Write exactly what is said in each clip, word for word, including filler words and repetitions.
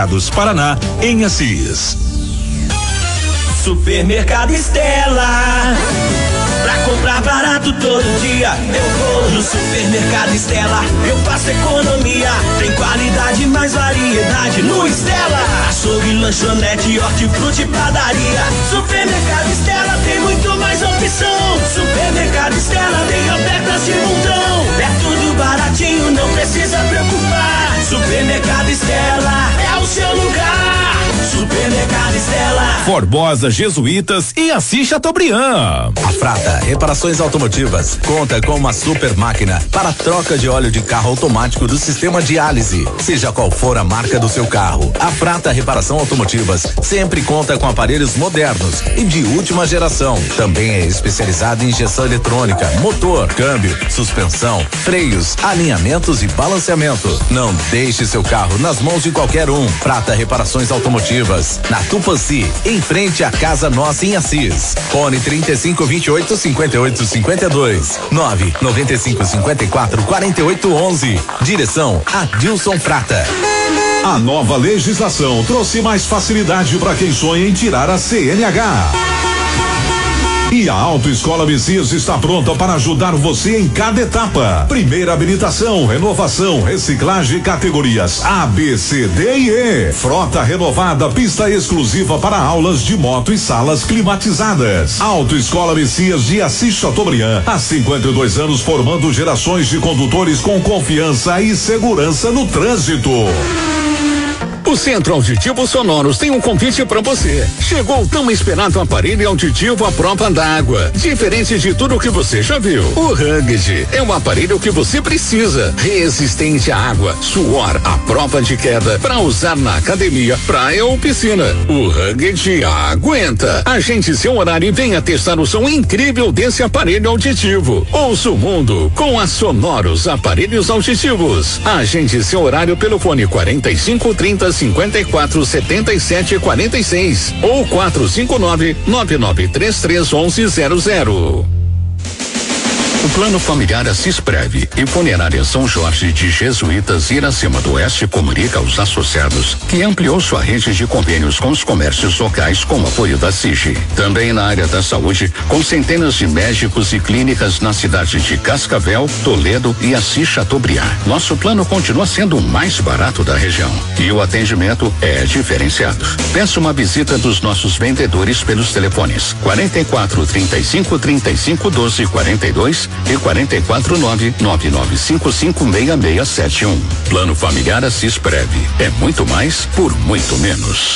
Paraná, em Assis. Supermercado Estela. Pra comprar barato todo dia, eu vou no Supermercado Estela. Eu faço economia, tem qualidade, mais variedade no Estela. Açougue, lanchonete, hortifruti, padaria. Supermercado Estela tem muito mais opção. Supermercado Estela tem ofertas de montão. É tudo baratinho, não precisa preocupar. Supermercado Estela é o seu lugar. Supermercado Estela. Formosa, Jesuítas e Assis Chateaubriand. A Frata Reparações Automotivas conta com uma super máquina para troca de óleo de carro automático do sistema diálise. Seja qual for a marca do seu carro, a Frata Reparação Automotivas sempre conta com aparelhos modernos e de última geração. Também é especializada em injeção eletrônica, motor, câmbio, suspensão, freios, alinhamentos e balanceamento. Não deixe seu carro nas mãos de qualquer um. Frata Reparações Automotivas, na Tupanci, em frente à Casa Nossa em Assis. Fone trinta e cinco, vinte e oito, cinquenta e oito, cinquenta e dois, nove noventa e cinco, cinquenta e quatro, quarenta e oito, onze. Direção Adilson Prata. A nova legislação trouxe mais facilidade para quem sonha em tirar a C N H. E a Autoescola Messias está pronta para ajudar você em cada etapa. Primeira habilitação, renovação, reciclagem, categorias A, B, C, D e E. Frota renovada, pista exclusiva para aulas de moto e salas climatizadas. Autoescola Messias de Assis Chateaubriand, há cinquenta e dois anos formando gerações de condutores com confiança e segurança no trânsito. O Centro Auditivo Sonoros tem um convite para você. Chegou o tão esperado aparelho auditivo à prova d'água. Diferente de tudo que você já viu, o Rugged é um aparelho que você precisa. Resistente à água, suor, à prova de queda, para usar na academia, praia ou piscina. O Rugged aguenta. Agende seu horário e venha testar o som incrível desse aparelho auditivo. Ouça o mundo com a Sonoros Aparelhos Auditivos. Agende seu horário pelo fone quarenta e cinco, trinta, cinquenta e quatro, setenta e sete, quarenta e seis ou quatro cinco nove, nove nove três três, onze zero zero. O Plano Familiar Assis Prev e Funerária São Jorge de Jesuítas Iracema do Oeste comunica aos associados que ampliou sua rede de convênios com os comércios locais com apoio da S I G. Também na área da saúde, com centenas de médicos e clínicas na cidade de Cascavel, Toledo e Assis Chateaubriand. Nosso plano continua sendo o mais barato da região e o atendimento é diferenciado. Peça uma visita dos nossos vendedores pelos telefones quarenta e quatro, trinta e cinco, trinta e cinco, doze, quarenta e dois e quarenta e quatro, nove nove nove cinco cinco, seis seis sete um. Plano Familiar Assis Prev. É muito mais por muito menos.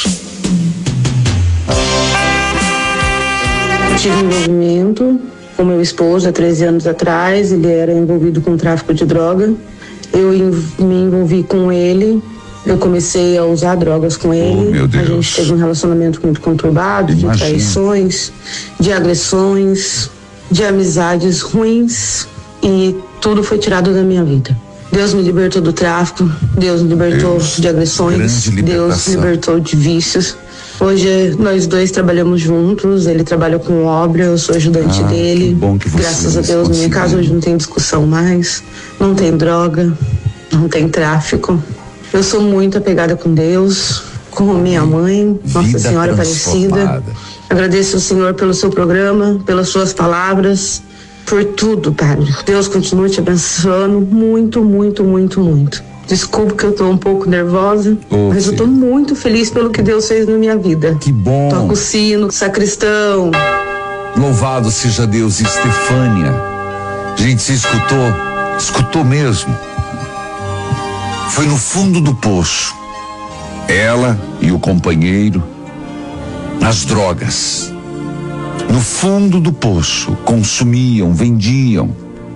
Tive envolvimento com meu esposo há treze anos atrás. Ele era envolvido com tráfico de droga. Eu me envolvi com ele. Eu comecei a usar drogas com ele. Oh, meu Deus. A gente teve um relacionamento muito conturbado, Imagina. de traições, de agressões, de amizades ruins, e tudo foi tirado da minha vida. Deus me libertou do tráfico, Deus me libertou Deus, de agressões, Deus me libertou de vícios. Hoje nós dois trabalhamos juntos, ele trabalha com obra, eu sou ajudante ah, dele. Que bom que Graças a Deus, minha casa hoje não tem discussão mais, não tem droga, não tem tráfico. Eu sou muito apegada com Deus, com minha mãe, Nossa Senhora Aparecida. Agradeço ao Senhor pelo seu programa, pelas suas palavras, por tudo, Padre. Deus continue te abençoando muito, muito, muito, muito. Desculpa que eu tô um pouco nervosa, oh, mas filho. Eu tô muito feliz pelo que Deus fez na minha vida. Que bom. Toca o sino, sacristão. Louvado seja Deus. Estefânia. Gente, você escutou? Escutou mesmo. Foi no fundo do poço. Ela e o companheiro, as drogas. No fundo do poço, consumiam, vendiam.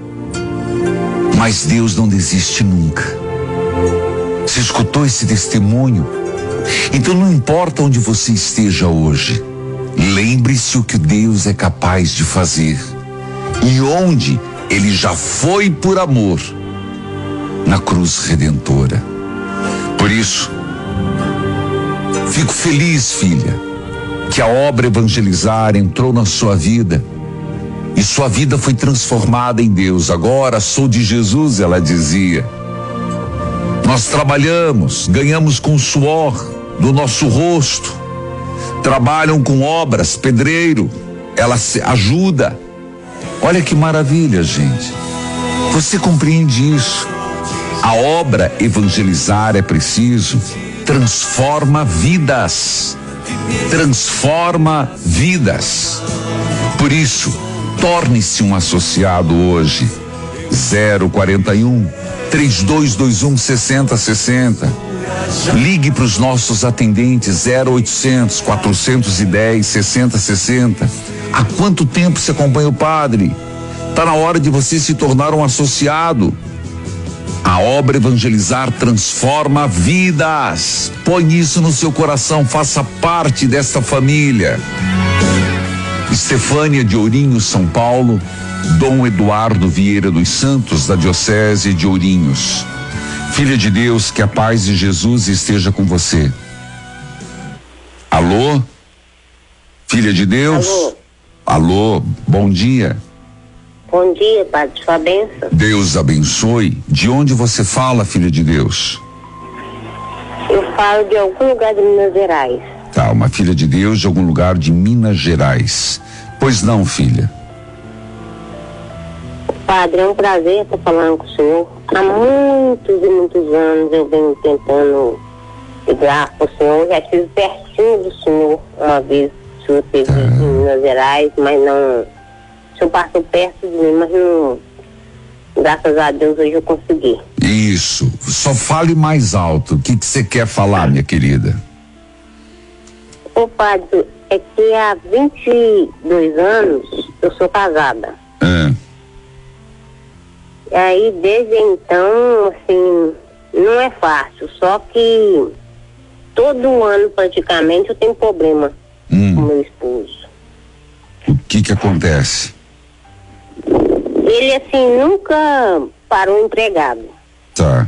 Mas Deus não desiste nunca. Você escutou esse testemunho? Então não importa onde você esteja hoje, lembre-se o que Deus é capaz de fazer e onde Ele já foi por amor, na cruz redentora. Por isso, fico feliz, filha, que a obra Evangelizar entrou na sua vida e sua vida foi transformada em Deus. Agora sou de Jesus, ela dizia. Nós trabalhamos, ganhamos com suor, do nosso rosto, trabalham com obras, pedreiro, ela se ajuda. Olha que maravilha, gente. Você compreende isso? A obra evangelizar é preciso, transforma vidas. Transforma vidas. Por isso, torne-se um associado hoje. zero quarenta e um, três dois dois um, sessenta sessenta. Ligue para os nossos atendentes zero oitocentos, quatrocentos e dez, sessenta sessenta. Há quanto tempo você acompanha o padre? Está na hora de você se tornar um associado. A obra evangelizar transforma vidas. Põe isso no seu coração, faça parte desta família. Estefânia de Ourinhos, São Paulo, Dom Eduardo Vieira dos Santos, da Diocese de Ourinhos. Filha de Deus, que a paz de Jesus esteja com você. Alô? Filha de Deus? Alô? Alô, bom dia. Bom dia, Padre, sua bênção. Deus abençoe. De onde você fala, filha de Deus? Eu falo de algum lugar de Minas Gerais. Tá, uma filha de Deus de algum lugar de Minas Gerais. Pois não, filha. Padre, é um prazer estar falando com o senhor. Há muitos e muitos anos eu venho tentando ligar para o senhor. Já estive pertinho do senhor uma vez. O senhor esteve tá. em Minas Gerais, mas não... O senhor passou perto de mim, mas não... Graças a Deus hoje eu consegui. Isso. Só fale mais alto. O que que você quer falar, minha querida? Ô, Padre, é que há vinte e dois anos eu sou casada. É. E aí, desde então, assim, não é fácil. Só que todo ano, praticamente, eu tenho problema hum. com meu esposo. O que que acontece? Ele, assim, nunca parou empregado. Tá.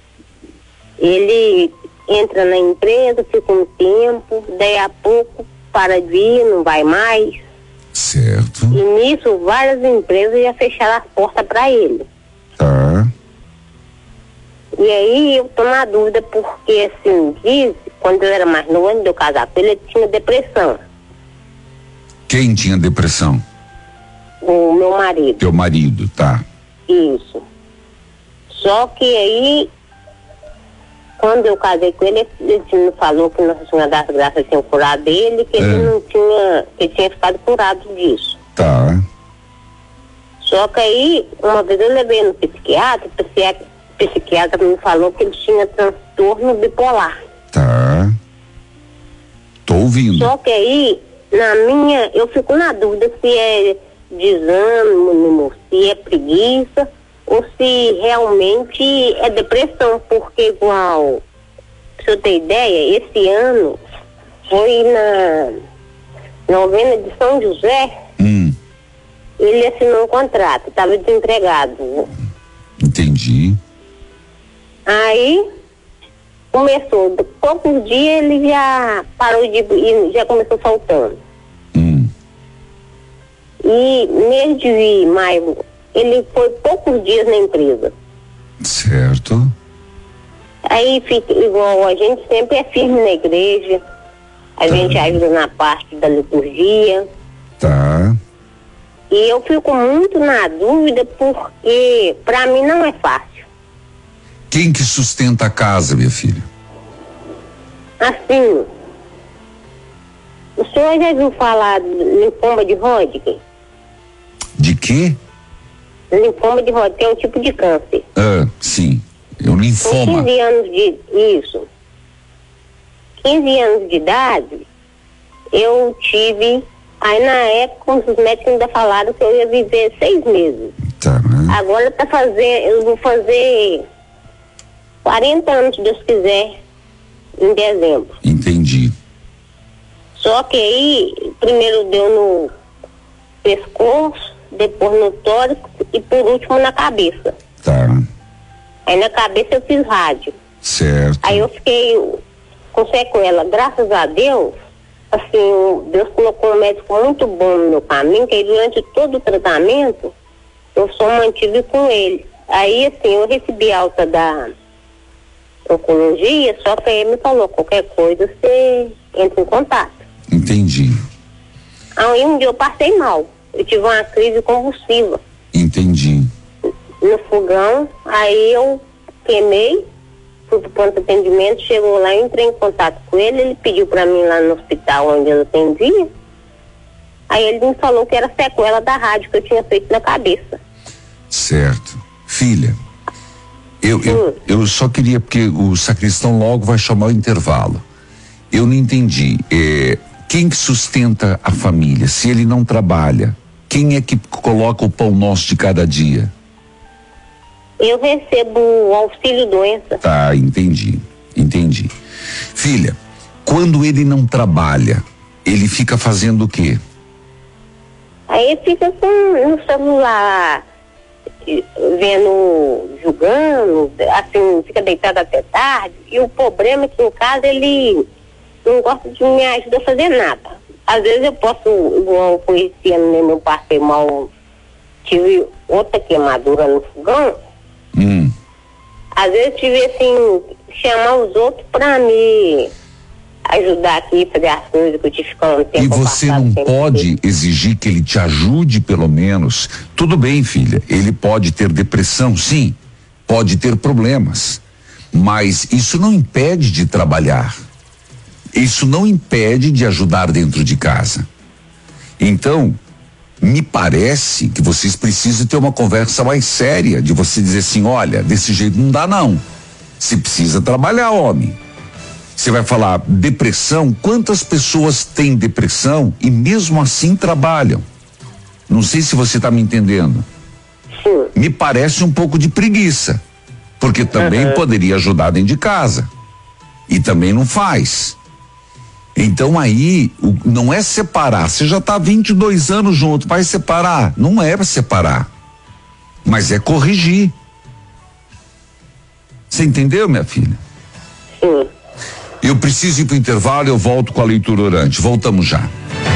Ele entra na empresa, fica um tempo, daí a pouco para de ir, não vai mais. Certo. E nisso, várias empresas já fecharam as portas para ele. Tá. E aí eu tô na dúvida porque, assim, diz, quando eu era mais novo, antes de eu casar com ele, ele tinha depressão. Quem tinha depressão? O meu marido. Teu marido, tá. Isso. Só que aí, quando eu casei com ele, ele me falou que Nossa Senhora das Graças tinha curado ele, que é. ele não tinha, que ele tinha ficado curado disso. Tá. Só que aí, uma vez eu levei no psiquiatra, o psiquiatra, o psiquiatra me falou que ele tinha transtorno bipolar. Tá. Tô ouvindo. Só que aí, na minha, eu fico na dúvida se é desânimo, se é preguiça, ou se realmente é depressão, porque igual, pra você ter ideia, esse ano foi na novena de São José, hum. ele assinou um contrato, estava desempregado. Entendi. Aí começou, poucos dias ele já parou de, já começou faltando. Hum. E mês de maio, ele foi poucos dias na empresa. Certo. Aí fica igual, a gente sempre é firme na igreja, a tá. gente ajuda na parte da liturgia. Tá. E eu fico muito na dúvida porque pra mim não é fácil. Quem que sustenta a casa, minha filha? Assim, o senhor já viu falar de linfoma de Hodgkin? De quê? Linfoma de Hodgkin é um tipo de câncer. Ah, sim. É um linfoma. Com quinze anos de... Isso. quinze anos de idade, eu tive... Aí na época, os médicos ainda falaram que eu ia viver seis meses. Tá, né? Agora tá fazendo... Eu vou fazer quarenta anos, se Deus quiser, em dezembro. Entendi. Só que aí, primeiro deu no pescoço, depois no tórax e por último na cabeça. Tá. Aí na cabeça eu fiz rádio. Certo. Aí eu fiquei com sequela. Graças a Deus, assim, Deus colocou um médico muito bom no meu caminho, que aí durante todo o tratamento, eu só mantive com ele. Aí, assim, eu recebi alta da, oncologia, só que ele me falou, qualquer coisa você entra em contato. Entendi. Aí um dia eu passei mal, eu tive uma crise convulsiva. Entendi. No fogão, aí eu queimei, fui pro ponto de atendimento, chegou lá, entrei em contato com ele, ele pediu pra mim lá no hospital onde eu atendia, aí ele me falou que era sequela da rádio que eu tinha feito na cabeça. Certo. Filha, eu, eu, eu só queria, porque o sacristão logo vai chamar o intervalo. Eu não entendi, é, quem que sustenta a família? Se ele não trabalha, quem é que coloca o pão nosso de cada dia? Eu recebo o auxílio doença. Tá, entendi, entendi. Filha, quando ele não trabalha, ele fica fazendo o quê? Aí ele fica com no celular, vendo, julgando, assim, fica deitado até tarde. E o problema é que em casa ele não gosta de me ajudar a fazer nada. Às vezes eu posso, igual foi esse ano, né, meu passei mal, tive outra queimadura no fogão. Hum. Às vezes tive assim, chamar os outros pra me ajudar aqui, fazer as coisas que eu tive ficando um tempo. E você não pode exigir que ele te ajude, pelo menos? Tudo bem, filha, ele pode ter depressão, sim, pode ter problemas, mas isso não impede de trabalhar, isso não impede de ajudar dentro de casa. Então, me parece que vocês precisam ter uma conversa mais séria, de você dizer assim, olha, desse jeito não dá não, você precisa trabalhar, homem. Você vai falar depressão, quantas pessoas têm depressão e mesmo assim trabalham? Não sei se você está me entendendo. Sim. Me parece um pouco de preguiça, porque também uhum. poderia ajudar dentro de casa e também não faz. Então aí o, não é separar, você já está vinte e dois anos junto, vai separar? Não é para separar, mas é corrigir. Você entendeu, minha filha? Sim. Eu preciso ir para o intervalo, eu volto com a leitura orante. Voltamos já.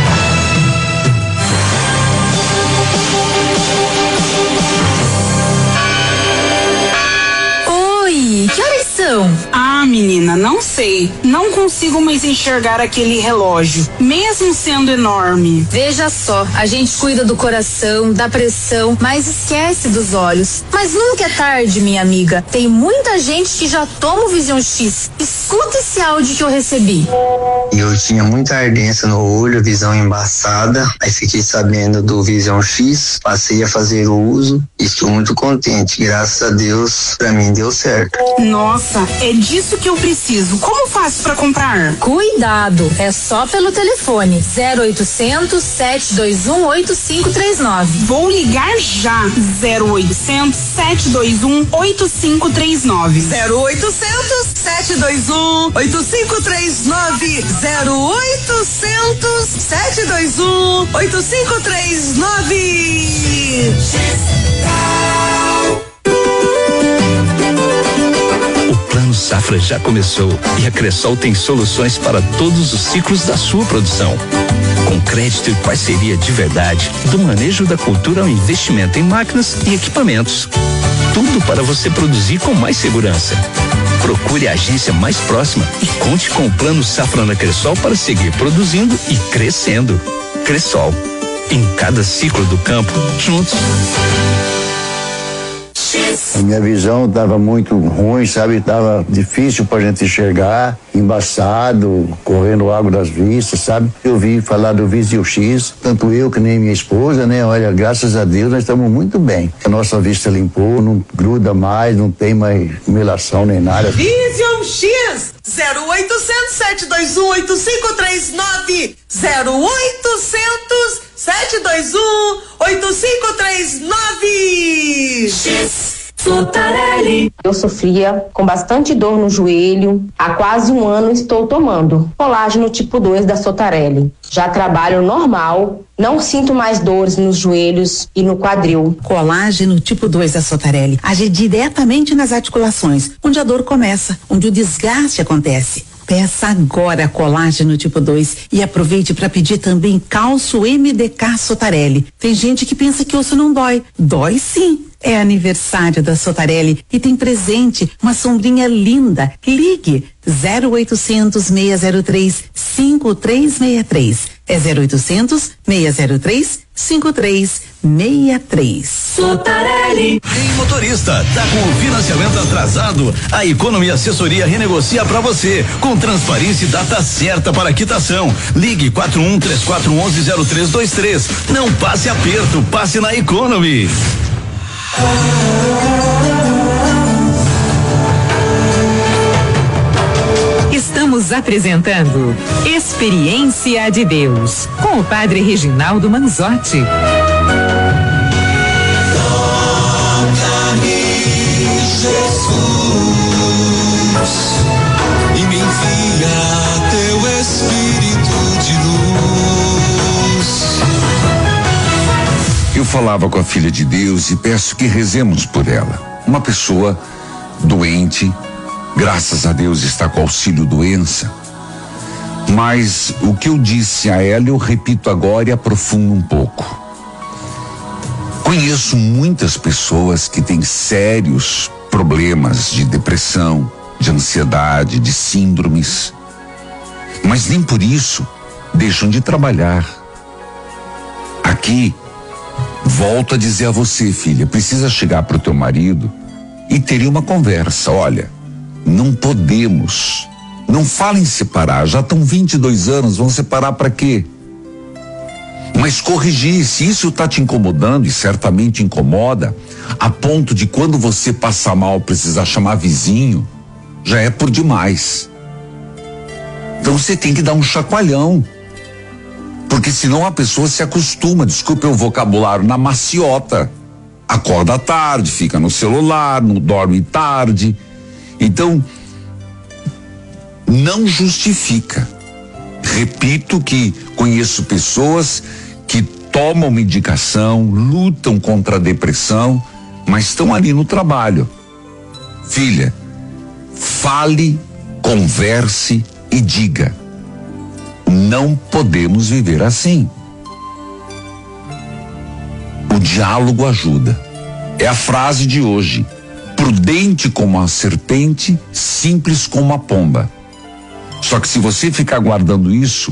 Oi, que horas são? Ah, menina, não sei. Não consigo mais enxergar aquele relógio, mesmo sendo enorme. Veja só, a gente cuida do coração, da pressão, mas esquece dos olhos. Mas nunca é tarde, minha amiga. Tem muita gente que já toma o Vision X. Escuta esse áudio que eu recebi. Eu tinha muita ardência no olho, visão embaçada. Aí fiquei sabendo do Vision X, passei a fazer o uso e estou muito contente. Graças a Deus, pra mim deu certo. Nossa, é disso que eu preciso. Como faço pra comprar? Cuidado, é só pelo telefone zero oitocentos, sete dois um, oito cinco três nove. Vou ligar já. zero oitocentos, sete dois um, oito cinco três nove. zero oitocentos, sete dois um, oito cinco três nove. zero oitocentos, sete dois um, oito cinco três nove. Plano Safra já começou e a Cressol tem soluções para todos os ciclos da sua produção. Com crédito e parceria de verdade, do manejo da cultura ao investimento em máquinas e equipamentos. Tudo para você produzir com mais segurança. Procure a agência mais próxima e conte com o Plano Safra na Cressol para seguir produzindo e crescendo. Cressol, em cada ciclo do campo, juntos. A minha visão estava muito ruim, sabe? Estava difícil pra gente enxergar, embaçado, correndo água das vistas, sabe? Eu vi falar do Vision X, tanto eu que nem minha esposa, né? Olha, graças a Deus nós estamos muito bem. A nossa vista limpou, não gruda mais, não tem mais melação nem nada. Vision X, zero oitocentos, sete dois um, oito cinco três nove. zero oitocentos, sete dois um, oito cinco três nove. X. Sotarelli. Eu sofria com bastante dor no joelho. Há quase um ano estou tomando colágeno tipo dois da Sotarelli. Já trabalho normal, não sinto mais dores nos joelhos e no quadril. Colágeno tipo dois da Sotarelli age diretamente nas articulações, onde a dor começa, onde o desgaste acontece. Peça agora Colágeno tipo dois e aproveite para pedir também Cálcio M D K Sotarelli. Tem gente que pensa que osso não dói. Dói sim. É aniversário da Sotarelli e tem presente, uma sombrinha linda. Ligue zero oitocentos, seis zero três, cinco três seis três. É zero oitocentos, seis zero três, cinco três seis três. Sotarelli. Ei, motorista, tá com o financiamento atrasado? A Economy Assessoria renegocia pra você, com transparência e data certa para quitação. Ligue quatro um três quatro um um zero três dois três. Não passe aperto, passe na Economy. Estamos apresentando Experiência de Deus com o Padre Reginaldo Manzotti. Toca-me, Jesus, e me envia teu Espírito de luz. Eu falava com a filha de Deus e peço que rezemos por ela. Uma pessoa doente, graças a Deus está com auxílio doença. Mas o que eu disse a ela eu repito agora e aprofundo um pouco. Conheço muitas pessoas que têm sérios problemas de depressão, de ansiedade, de síndromes, mas nem por isso deixam de trabalhar. Aqui, volto a dizer a você, filha, precisa chegar para o teu marido e ter uma conversa. Olha, não podemos, não fala em separar, já estão vinte e dois anos, vão separar para quê? Mas corrigir, se isso está te incomodando, e certamente incomoda, a ponto de quando você passar mal precisar chamar vizinho, já é por demais. Então você tem que dar um chacoalhão, porque senão a pessoa se acostuma, desculpe o vocabulário, na maciota. Acorda tarde, fica no celular, não dorme tarde. Então, não justifica. Repito que conheço pessoas que tomam medicação, lutam contra a depressão, mas estão ali no trabalho. Filha, fale, converse e diga: não podemos viver assim. O diálogo ajuda. É a frase de hoje. Prudente como a serpente, simples como a pomba. Só que se você ficar guardando isso,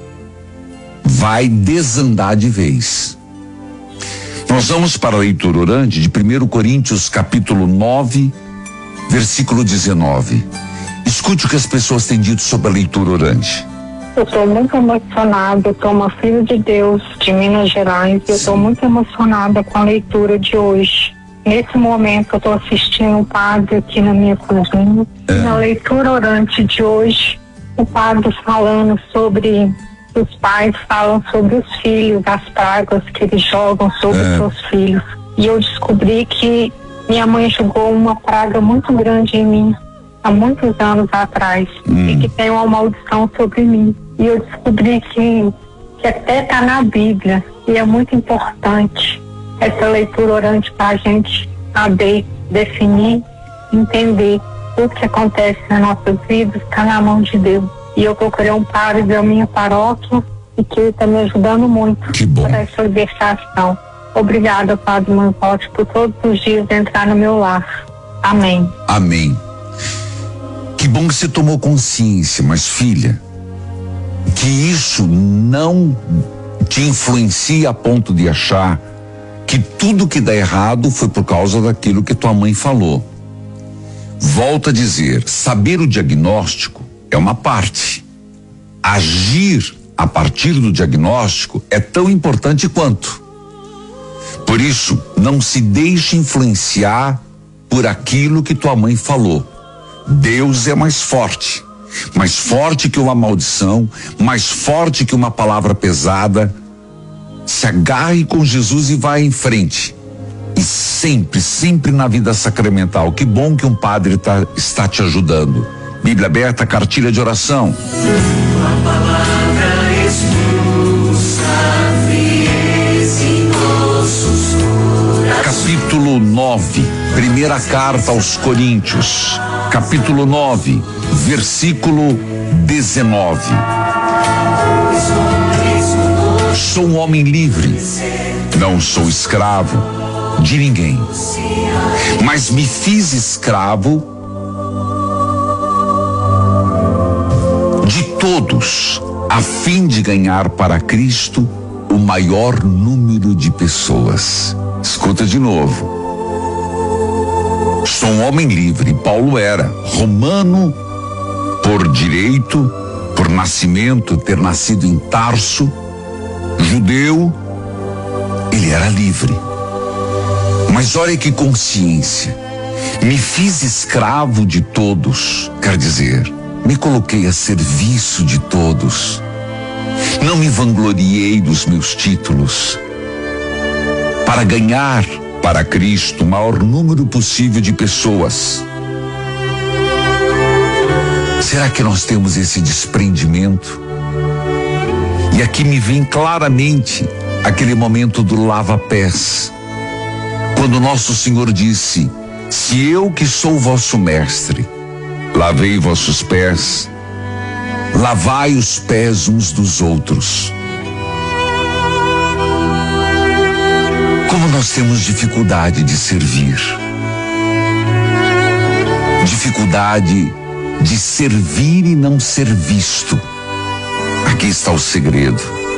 vai desandar de vez. Nós vamos para a leitura orante de primeiro Coríntios capítulo nove, versículo dezenove. Escute o que as pessoas têm dito sobre a leitura orante. Eu estou muito emocionada, eu sou uma filha de Deus de Minas Gerais, eu estou muito emocionada com a leitura de hoje. Nesse momento eu estou assistindo o padre aqui na minha cozinha, é. Na leitura orante de hoje, o padre falando sobre, os pais falam sobre os filhos, as pragas que eles jogam sobre é. os seus filhos. E eu descobri que minha mãe jogou uma praga muito grande em mim, há muitos anos atrás, hum. e que tem uma maldição sobre mim. E eu descobri que, que até está na Bíblia, e é muito importante essa leitura orante para a gente saber, definir, entender tudo que acontece nas nossas vidas, está na mão de Deus. E eu procurei um padre da minha paróquia e que está me ajudando muito para essa libertação. Obrigada, Padre Manzotti, por todos os dias entrar no meu lar. Amém. Amém. Que bom que você tomou consciência, mas filha, que isso não te influencia a ponto de achar que tudo que dá errado foi por causa daquilo que tua mãe falou. Volto a dizer, saber o diagnóstico é uma parte. Agir a partir do diagnóstico é tão importante quanto. Por isso, não se deixe influenciar por aquilo que tua mãe falou. Deus é mais forte, mais forte que uma maldição, mais forte que uma palavra pesada. Se agarre com Jesus e vá em frente. E sempre, sempre na vida sacramental. Que bom que um padre tá, está te ajudando. Bíblia aberta, cartilha de oração. Tua palavra expulsa fiéis em nossos corações. Capítulo nove, primeira carta aos Coríntios. Capítulo nove, versículo dezenove. Sou um homem livre, não sou escravo de ninguém, mas me fiz escravo de todos, a fim de ganhar para Cristo o maior número de pessoas. Escuta de novo. Sou um homem livre, Paulo era romano por direito, por nascimento, ter nascido em Tarso, judeu, ele era livre. Mas olha que consciência, me fiz escravo de todos, quer dizer, me coloquei a serviço de todos. Não me vangloriei dos meus títulos. Para ganhar para Cristo o maior número possível de pessoas. Será que nós temos esse desprendimento? E aqui me vem claramente aquele momento do lava-pés. Quando nosso Senhor disse: se eu que sou vosso mestre, lavei vossos pés, lavai os pés uns dos outros. Como nós temos dificuldade de servir, dificuldade de servir e não ser visto. Aqui está o segredo.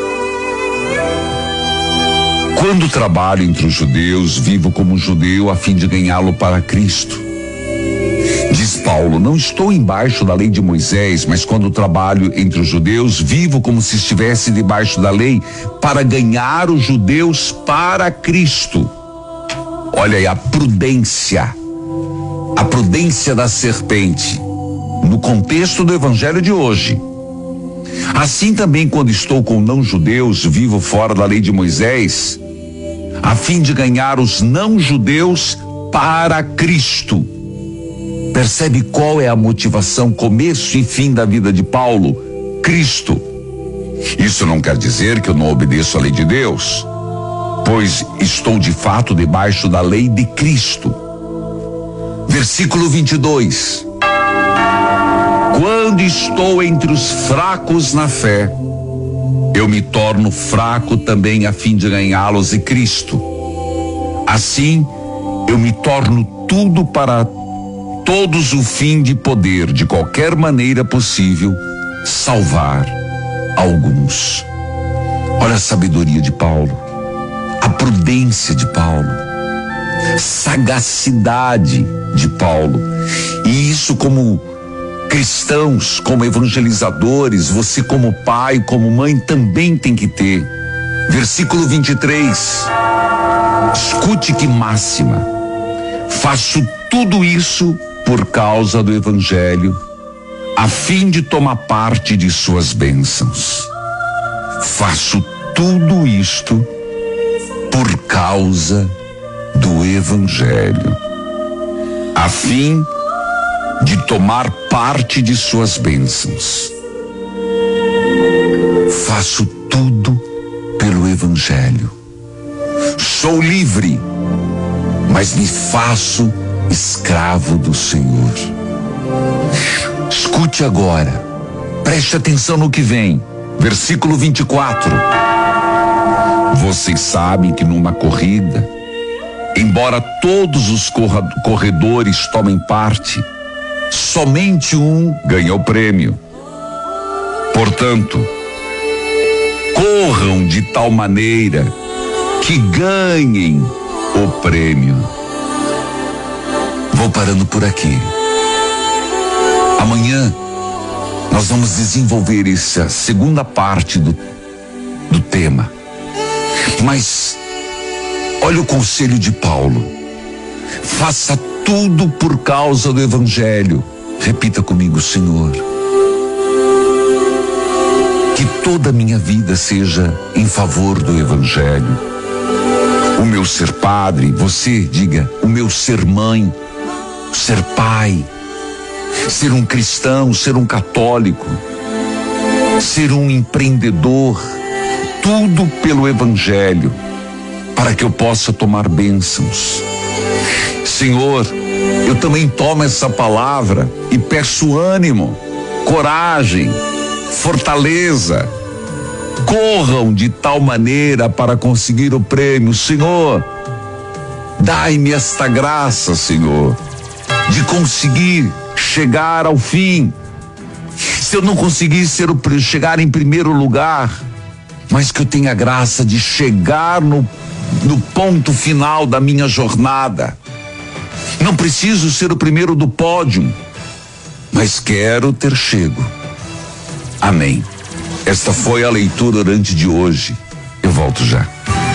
Quando trabalho entre os judeus, vivo como judeu a fim de ganhá-lo para Cristo. Diz Paulo, não estou embaixo da lei de Moisés, mas quando trabalho entre os judeus, vivo como se estivesse debaixo da lei para ganhar os judeus para Cristo. Olha aí a prudência, a prudência da serpente, no contexto do evangelho de hoje. Assim também quando estou com não-judeus, vivo fora da lei de Moisés, a fim de ganhar os não-judeus para Cristo. Percebe qual é a motivação, começo e fim da vida de Paulo? Cristo. Isso não quer dizer que eu não obedeço à lei de Deus, pois estou de fato debaixo da lei de Cristo. Versículo vinte e dois. Quando estou entre os fracos na fé, eu me torno fraco também a fim de ganhá-los em Cristo. Assim, eu me torno tudo para todos o fim de poder, de qualquer maneira possível, salvar alguns. Olha a sabedoria de Paulo, a prudência de Paulo, sagacidade de Paulo. E isso, como cristãos, como evangelizadores, você como pai, como mãe, também tem que ter. Versículo vinte e três. Escute que máxima. Faço tudo isso por causa do evangelho, a fim de tomar parte de suas bênçãos. Faço tudo isto por causa do evangelho, a fim de tomar parte de suas bênçãos. Faço tudo pelo evangelho. Sou livre, mas me faço escravo do Senhor. Escute agora, preste atenção no que vem. Versículo vinte e quatro. Vocês sabem que numa corrida, embora todos os corredores tomem parte, somente um ganha o prêmio. Portanto, corram de tal maneira que ganhem o prêmio. Vou parando por aqui. Amanhã nós vamos desenvolver essa segunda parte do, do tema. Mas olha o conselho de Paulo. Faça tudo por causa do evangelho. Repita comigo, Senhor. Que toda a minha vida seja em favor do evangelho. O meu ser padre, você diga, o meu ser mãe, ser pai, ser um cristão, ser um católico, ser um empreendedor, tudo pelo evangelho, para que eu possa tomar bênçãos. Senhor, eu também tomo essa palavra e peço ânimo coragem, fortaleza. Corram de tal maneira para conseguir o prêmio. Senhor, dai-me esta graça, Senhor, de conseguir chegar ao fim. Se eu não conseguir ser o, chegar em primeiro lugar, mas que eu tenha a graça de chegar no, no ponto final da minha jornada. Não preciso ser o primeiro do pódio, mas quero ter chego. Amém. Esta foi a leitura orante de hoje. Eu volto já.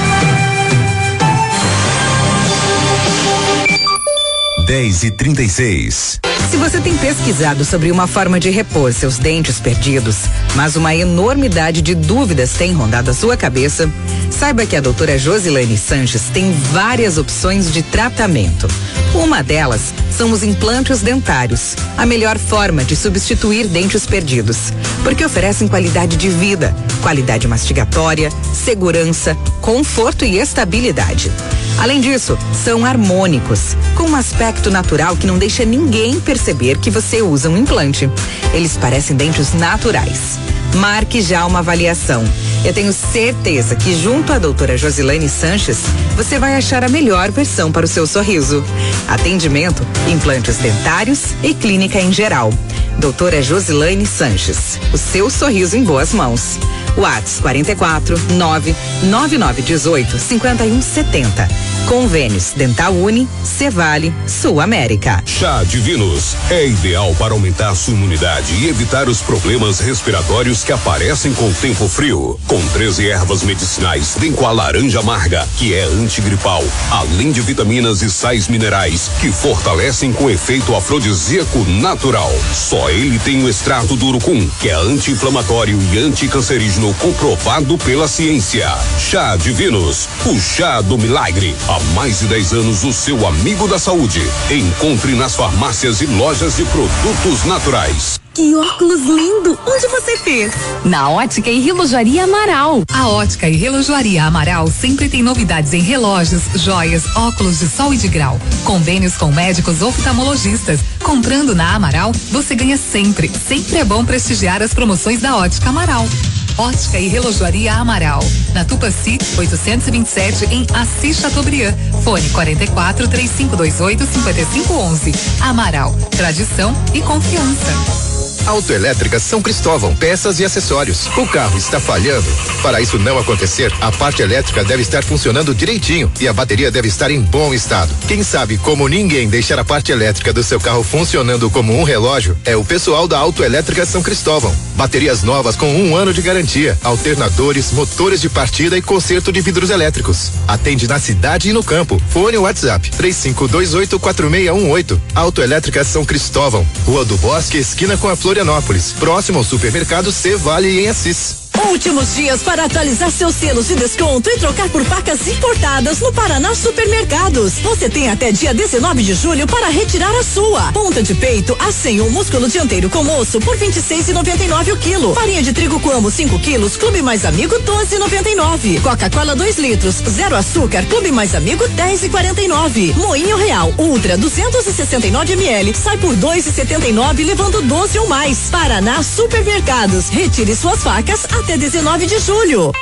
dez e trinta e seis. Se você tem pesquisado sobre uma forma de repor seus dentes perdidos, mas uma enormidade de dúvidas tem rondado a sua cabeça, saiba que a doutora Josilane Sanches tem várias opções de tratamento. Uma delas são os implantes dentários, a melhor forma de substituir dentes perdidos, porque oferecem qualidade de vida, qualidade mastigatória, segurança, conforto e estabilidade. Além disso, são harmônicos, com um aspecto natural que não deixa ninguém perceber que você usa um implante. Eles parecem dentes naturais. Marque já uma avaliação. Eu tenho certeza que junto à doutora Josilane Sanches, você vai achar a melhor versão para o seu sorriso. Atendimento, implantes dentários e clínica em geral. Doutora Josilane Sanches, o seu sorriso em boas mãos. WhatsApp quarenta e quatro, nove nove nove dezoito, cinquenta e um setenta. Convênios Dental Uni, Cevale, Sul América. Chá Divinos é ideal para aumentar sua imunidade e evitar os problemas respiratórios que aparecem com o tempo frio. Com treze ervas medicinais, vem com a laranja amarga, que é antigripal, além de vitaminas e sais minerais que fortalecem com efeito afrodisíaco natural. Só ele tem o extrato do urucum, que é anti-inflamatório e anticancerígeno comprovado pela ciência. Chá Divinos, o chá do milagre. Há mais de dez anos, o seu amigo da saúde. Encontre nas farmácias e lojas de produtos naturais. Que óculos lindo! Onde você fez? Na Ótica e Relojoaria Amaral. A Ótica e Relojoaria Amaral sempre tem novidades em relógios, joias, óculos de sol e de grau. Convênios com médicos oftalmologistas. Comprando na Amaral, você ganha sempre. Sempre é bom prestigiar as promoções da Ótica Amaral. Ótica e Relojoaria Amaral. Na Tupaci, oitocentos e vinte e sete, em Assis Chateaubriand. Fone quarenta e quatro, três cinco dois oito, cinco cinco um um. Amaral, tradição e confiança. Autoelétrica São Cristóvão, peças e acessórios. O carro está falhando? Para isso não acontecer, a parte elétrica deve estar funcionando direitinho e a bateria deve estar em bom estado. Quem sabe como ninguém deixar a parte elétrica do seu carro funcionando como um relógio é o pessoal da Autoelétrica São Cristóvão. Baterias novas com um ano de garantia, alternadores, motores de partida e conserto de vidros elétricos. Atende na cidade e no campo. Fone WhatsApp três cinco dois oito, quatro seis um oito. Autoelétrica São Cristóvão, Rua do Bosque, esquina com a Florianópolis, próximo ao supermercado C-Vale em Assis. Últimos dias para atualizar seus selos de desconto e trocar por facas importadas no Paraná Supermercados. Você tem até dia dezenove de julho para retirar a sua. Ponta de peito a cem ou músculo dianteiro com osso por vinte e seis e noventa e nove o quilo. Farinha de trigo Coamo cinco quilos, Clube Mais Amigo doze e noventa e nove. Coca-Cola dois litros, zero açúcar, Clube Mais Amigo dez e quarenta e nove. Moinho Real Ultra duzentos e sessenta e nove mililitros sai por dois e setenta e nove levando doze ou mais. Paraná Supermercados. Retire suas facas até dezenove de julho.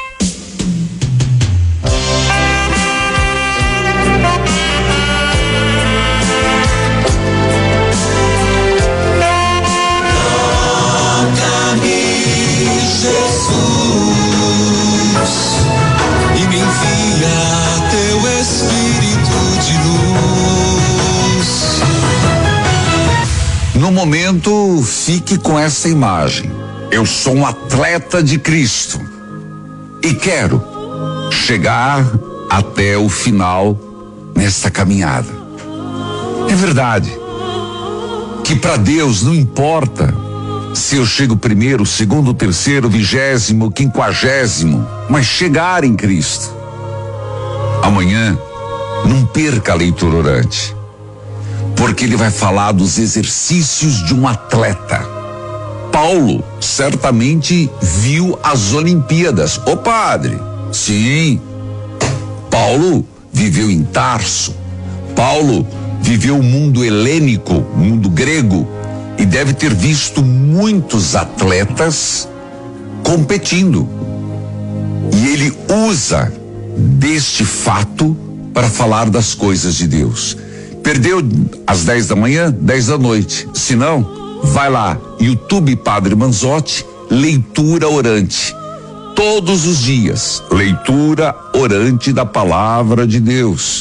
Toca-me, Jesus, e me envia teu Espírito de luz. No momento, fique com essa imagem. Eu sou um atleta de Cristo e quero chegar até o final nesta caminhada. É verdade que para Deus não importa se eu chego primeiro, segundo, terceiro, vigésimo, quinquagésimo, mas chegar em Cristo. Amanhã, não perca a leitura orante, porque ele vai falar dos exercícios de um atleta. Paulo certamente viu as Olimpíadas. Ô padre, sim, Paulo viveu em Tarso, Paulo viveu o mundo helênico, o mundo grego, e deve ter visto muitos atletas competindo. E ele usa deste fato para falar das coisas de Deus. Perdeu às dez da manhã, dez da noite. Se não, vai lá, YouTube Padre Manzotti, leitura orante. Todos os dias, leitura orante da palavra de Deus.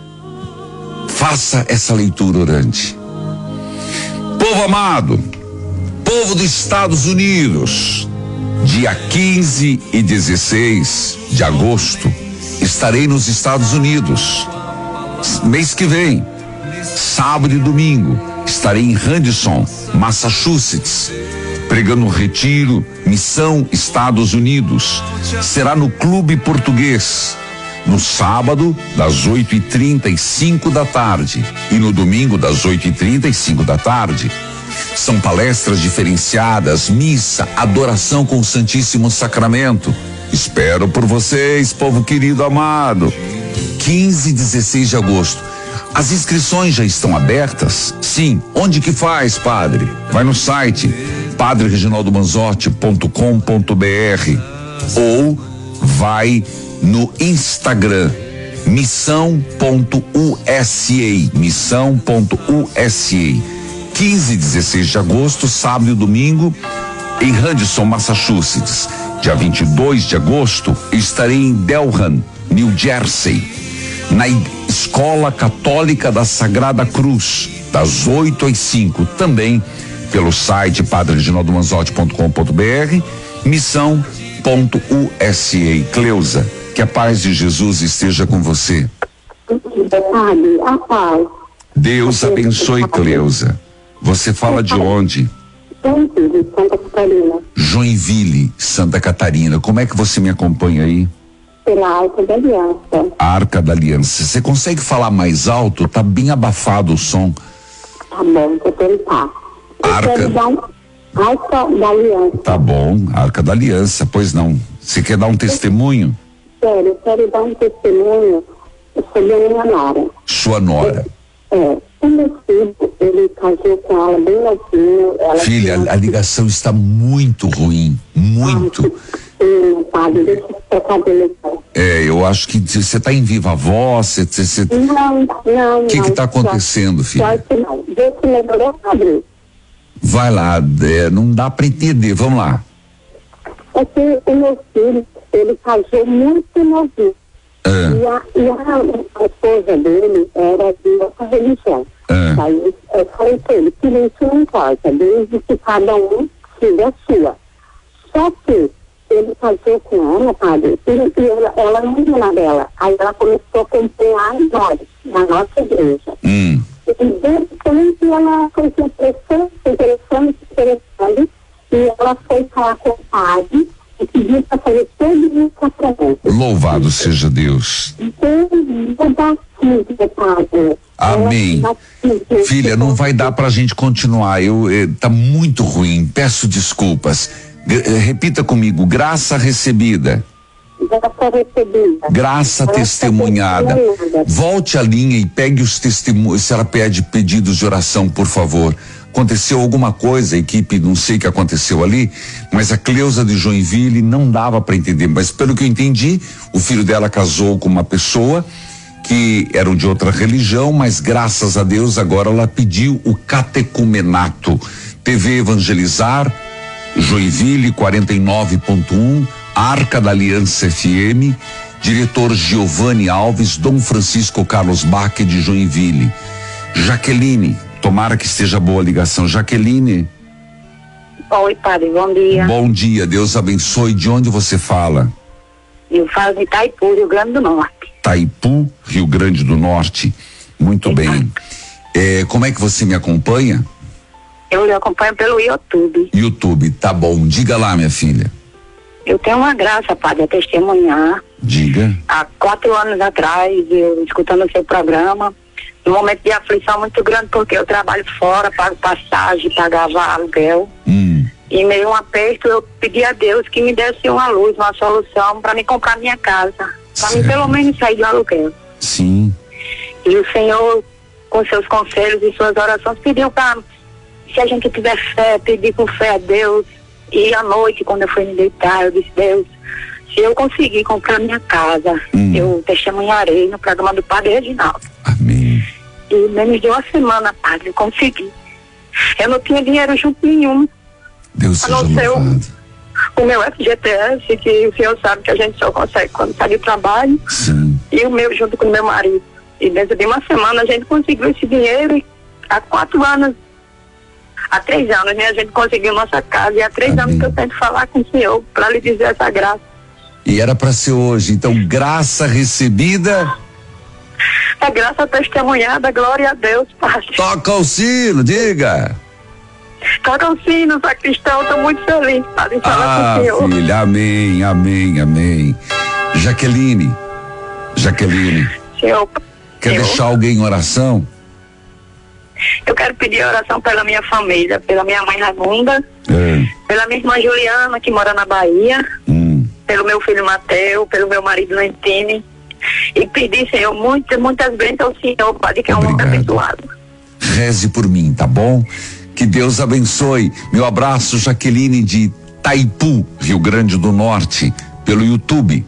Faça essa leitura orante. Povo amado, povo dos Estados Unidos, dia quinze e dezesseis de agosto, estarei nos Estados Unidos. Mês que vem, sábado e domingo, estarei em Radisson, Massachusetts, pregando um retiro, Missão Estados Unidos. Será no Clube Português, no sábado, das oito e trinta e cinco da tarde, e no domingo, das oito e trinta e cinco da tarde. São palestras diferenciadas, missa, adoração com o Santíssimo Sacramento. Espero por vocês, povo querido amado. quinze e dezesseis de agosto. As inscrições já estão abertas? Sim. Onde que faz, padre? Vai no site padre reginaldo manzotti ponto com ponto br ou vai no Instagram missão ponto u s a, missão ponto u s a. quinze e dezesseis de agosto, sábado e domingo, em Radisson, Massachusetts. Dia vinte e dois de agosto, estarei em Delran, New Jersey, na Escola Católica da Sagrada Cruz, das oito às cinco, também pelo site padre reginaldo manzotti ponto com ponto br, missão ponto u s a. Cleusa, que a paz de Jesus esteja com você. A paz. Deus abençoe, Cleusa. Você fala de onde? Joinville, Santa Catarina. Joinville, Santa Catarina. Como é que você me acompanha aí? Pela Arca da Aliança. Arca da Aliança. Você consegue falar mais alto? Tá bem abafado o som. Tá bom, vou tentar. Arca. Arca da Aliança. Tá bom, Arca da Aliança, pois não. Você quer dar um testemunho? Sério, eu quero dar um testemunho sobre a minha nora. Sua nora. É, é o meu filho, ele casou com ela bem novinho. Ela Filha, tinha... a ligação está muito ruim, muito. Sim, padre, deixa eu trocar de ligação. É, eu acho que você está em viva voz, você... você... Não, não, O que que tá acontecendo, filha? Claro que não. Vê se melhorou, padre. Vai lá, é, não dá para entender, vamos lá. É que o meu filho, ele casou muito novinho. Ah. E, a, e a, a esposa dele era de outra religião. Ah. Aí eu falei pra ele, que isso não importa, desde que cada um siga a sua. Só que ele casou com ela, padre, e, e ela, ela não ia na dela. Aí ela começou a acompanhar nós, na nossa igreja. Hum. E de repente ela foi se interessando, se interessando, se interessando, e ela foi falar com o padre e pediu para fazer todo o sacramento. Louvado seja Deus. Desde batismo, padre. Amém. Filha, não vai dar pra gente continuar. Eu, eh, tá muito ruim. Peço desculpas. G- repita comigo. Graça recebida. Graça recebida. Graça testemunhada. Volte à linha e pegue os testemunhos. Se ela pede pedidos de oração, por favor. Aconteceu alguma coisa, a equipe, não sei o que aconteceu ali, mas a Cleusa de Joinville não dava para entender. Mas pelo que eu entendi, o filho dela casou com uma pessoa que eram de outra religião, mas graças a Deus agora ela pediu o catecumenato. T V Evangelizar, Joinville quarenta e nove ponto um, Arca da Aliança F M, diretor Giovanni Alves, Dom Francisco Carlos Bach de Joinville. Jaqueline, tomara que esteja boa a ligação. Jaqueline. Oi, padre, bom dia. Bom dia, Deus abençoe. De onde você fala? Eu falo de Itaipu, Rio Grande do Norte. Itaipu, Rio Grande do Norte. Muito bem. É, como é que você me acompanha? Eu lhe acompanho pelo YouTube. YouTube, tá bom. Diga lá, minha filha. Eu tenho uma graça, padre, a testemunhar. Diga. Há quatro anos atrás, eu escutando o seu programa, num momento de aflição muito grande, porque eu trabalho fora, pago passagem, pagava aluguel. Hum. E meio um aperto, eu pedi a Deus que me desse uma luz, uma solução para me comprar minha casa. Para mim, pelo menos, sair do aluguel. Sim. E o Senhor, com seus conselhos e suas orações, pediu para se a gente tiver fé, pedir com fé a Deus. E à noite, quando eu fui me deitar, eu disse, Deus, se eu conseguir comprar minha casa, hum. eu testemunharei no programa do Padre Reginaldo. Amém. E menos de uma semana, Padre, eu consegui. Eu não tinha dinheiro junto nenhum. Deus seja louvado. O meu F G T S, que o senhor sabe que a gente só consegue quando sai do trabalho. Sim. E o meu junto com o meu marido. E dentro de uma semana a gente conseguiu esse dinheiro e há quatro anos, há três anos, né? A gente conseguiu nossa casa e há três Amém. anos que eu tento falar com o senhor para lhe dizer essa graça. E era para ser hoje, então graça recebida. É graça testemunhada, glória a Deus, Pai. Toca o sino, diga. Toca o sino, sacristão, estou muito feliz, Padre, falar ah, com o senhor. Filha, amém, amém, amém. Jaqueline, Jaqueline. Senhor, quer senhor? deixar alguém em oração? Eu quero pedir oração pela minha família, pela minha mãe Ragunda, é. pela minha irmã Juliana, que mora na Bahia, hum. pelo meu filho Mateu, pelo meu marido Lentine, e pedir, Senhor, muitas, muitas bênçãos ao Senhor, Padre, que é um homem abençoado. Reze por mim, tá bom? Que Deus abençoe. Meu abraço, Jaqueline de Taipu, Rio Grande do Norte, pelo YouTube.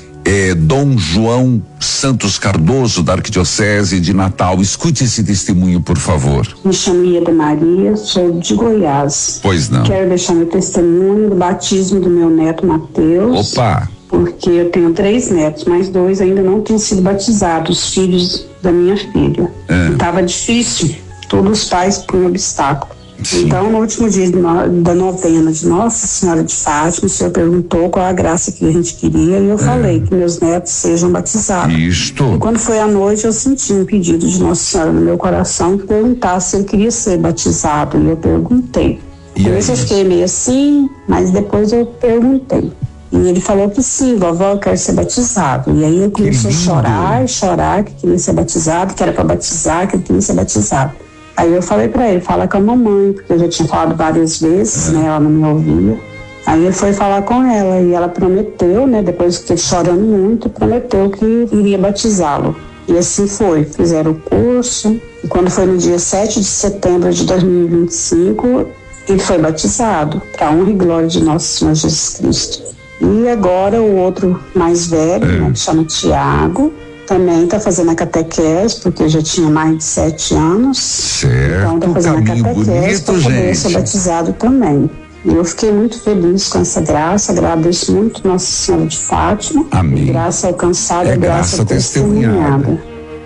É, Dom João Santos Cardoso, da Arquidiocese de Natal. Escute esse testemunho, por favor. Me chamo Ieda Maria, sou de Goiás. Pois não. Quero deixar meu testemunho do batismo do meu neto Mateus. Opa! Porque eu tenho três netos, mas dois ainda não tinham sido batizados, filhos da minha filha. É. Estava difícil, todos os pais por um obstáculo. Sim. Então, no último dia no, da novena de Nossa Senhora de Fátima, o senhor perguntou qual a graça que a gente queria e eu é. falei que meus netos sejam batizados. Isto. E quando foi à noite, eu senti um pedido de Nossa Senhora no meu coração que perguntasse se ele queria ser batizado. E eu perguntei. E por isso eu fiquei meio assim, mas depois eu perguntei. E ele falou que sim, vovó, eu quero ser batizado. E aí ele começou a chorar, chorar, que queria ser batizado, que era para batizar, que ele queria ser batizado. Aí eu falei pra ele, fala com a mamãe, porque eu já tinha falado várias vezes, é. né, ela não me ouvia. Aí ele foi falar com ela e ela prometeu, né, depois que ele chorando muito, prometeu que iria batizá-lo. E assim foi, fizeram o curso, e quando foi no dia sete de setembro de dois mil e vinte e cinco, ele foi batizado, para honra e glória de Nosso Senhor Jesus Cristo. E agora o outro mais velho, é. né, que chama Tiago, também está fazendo a catequese, porque já tinha mais de sete anos. Certo, então está fazendo a catequese para poder ser batizado também. E eu fiquei muito feliz com essa graça, agradeço muito Nossa Senhora de Fátima. Amém. Graça alcançada, é graça, graça testemunhada. testemunhada.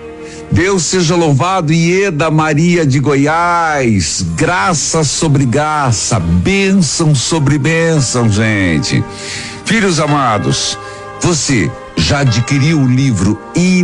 Deus seja louvado, Ieda Maria de Goiás, graça sobre graça, bênção sobre bênção, gente. Filhos amados, você já adquiriu o livro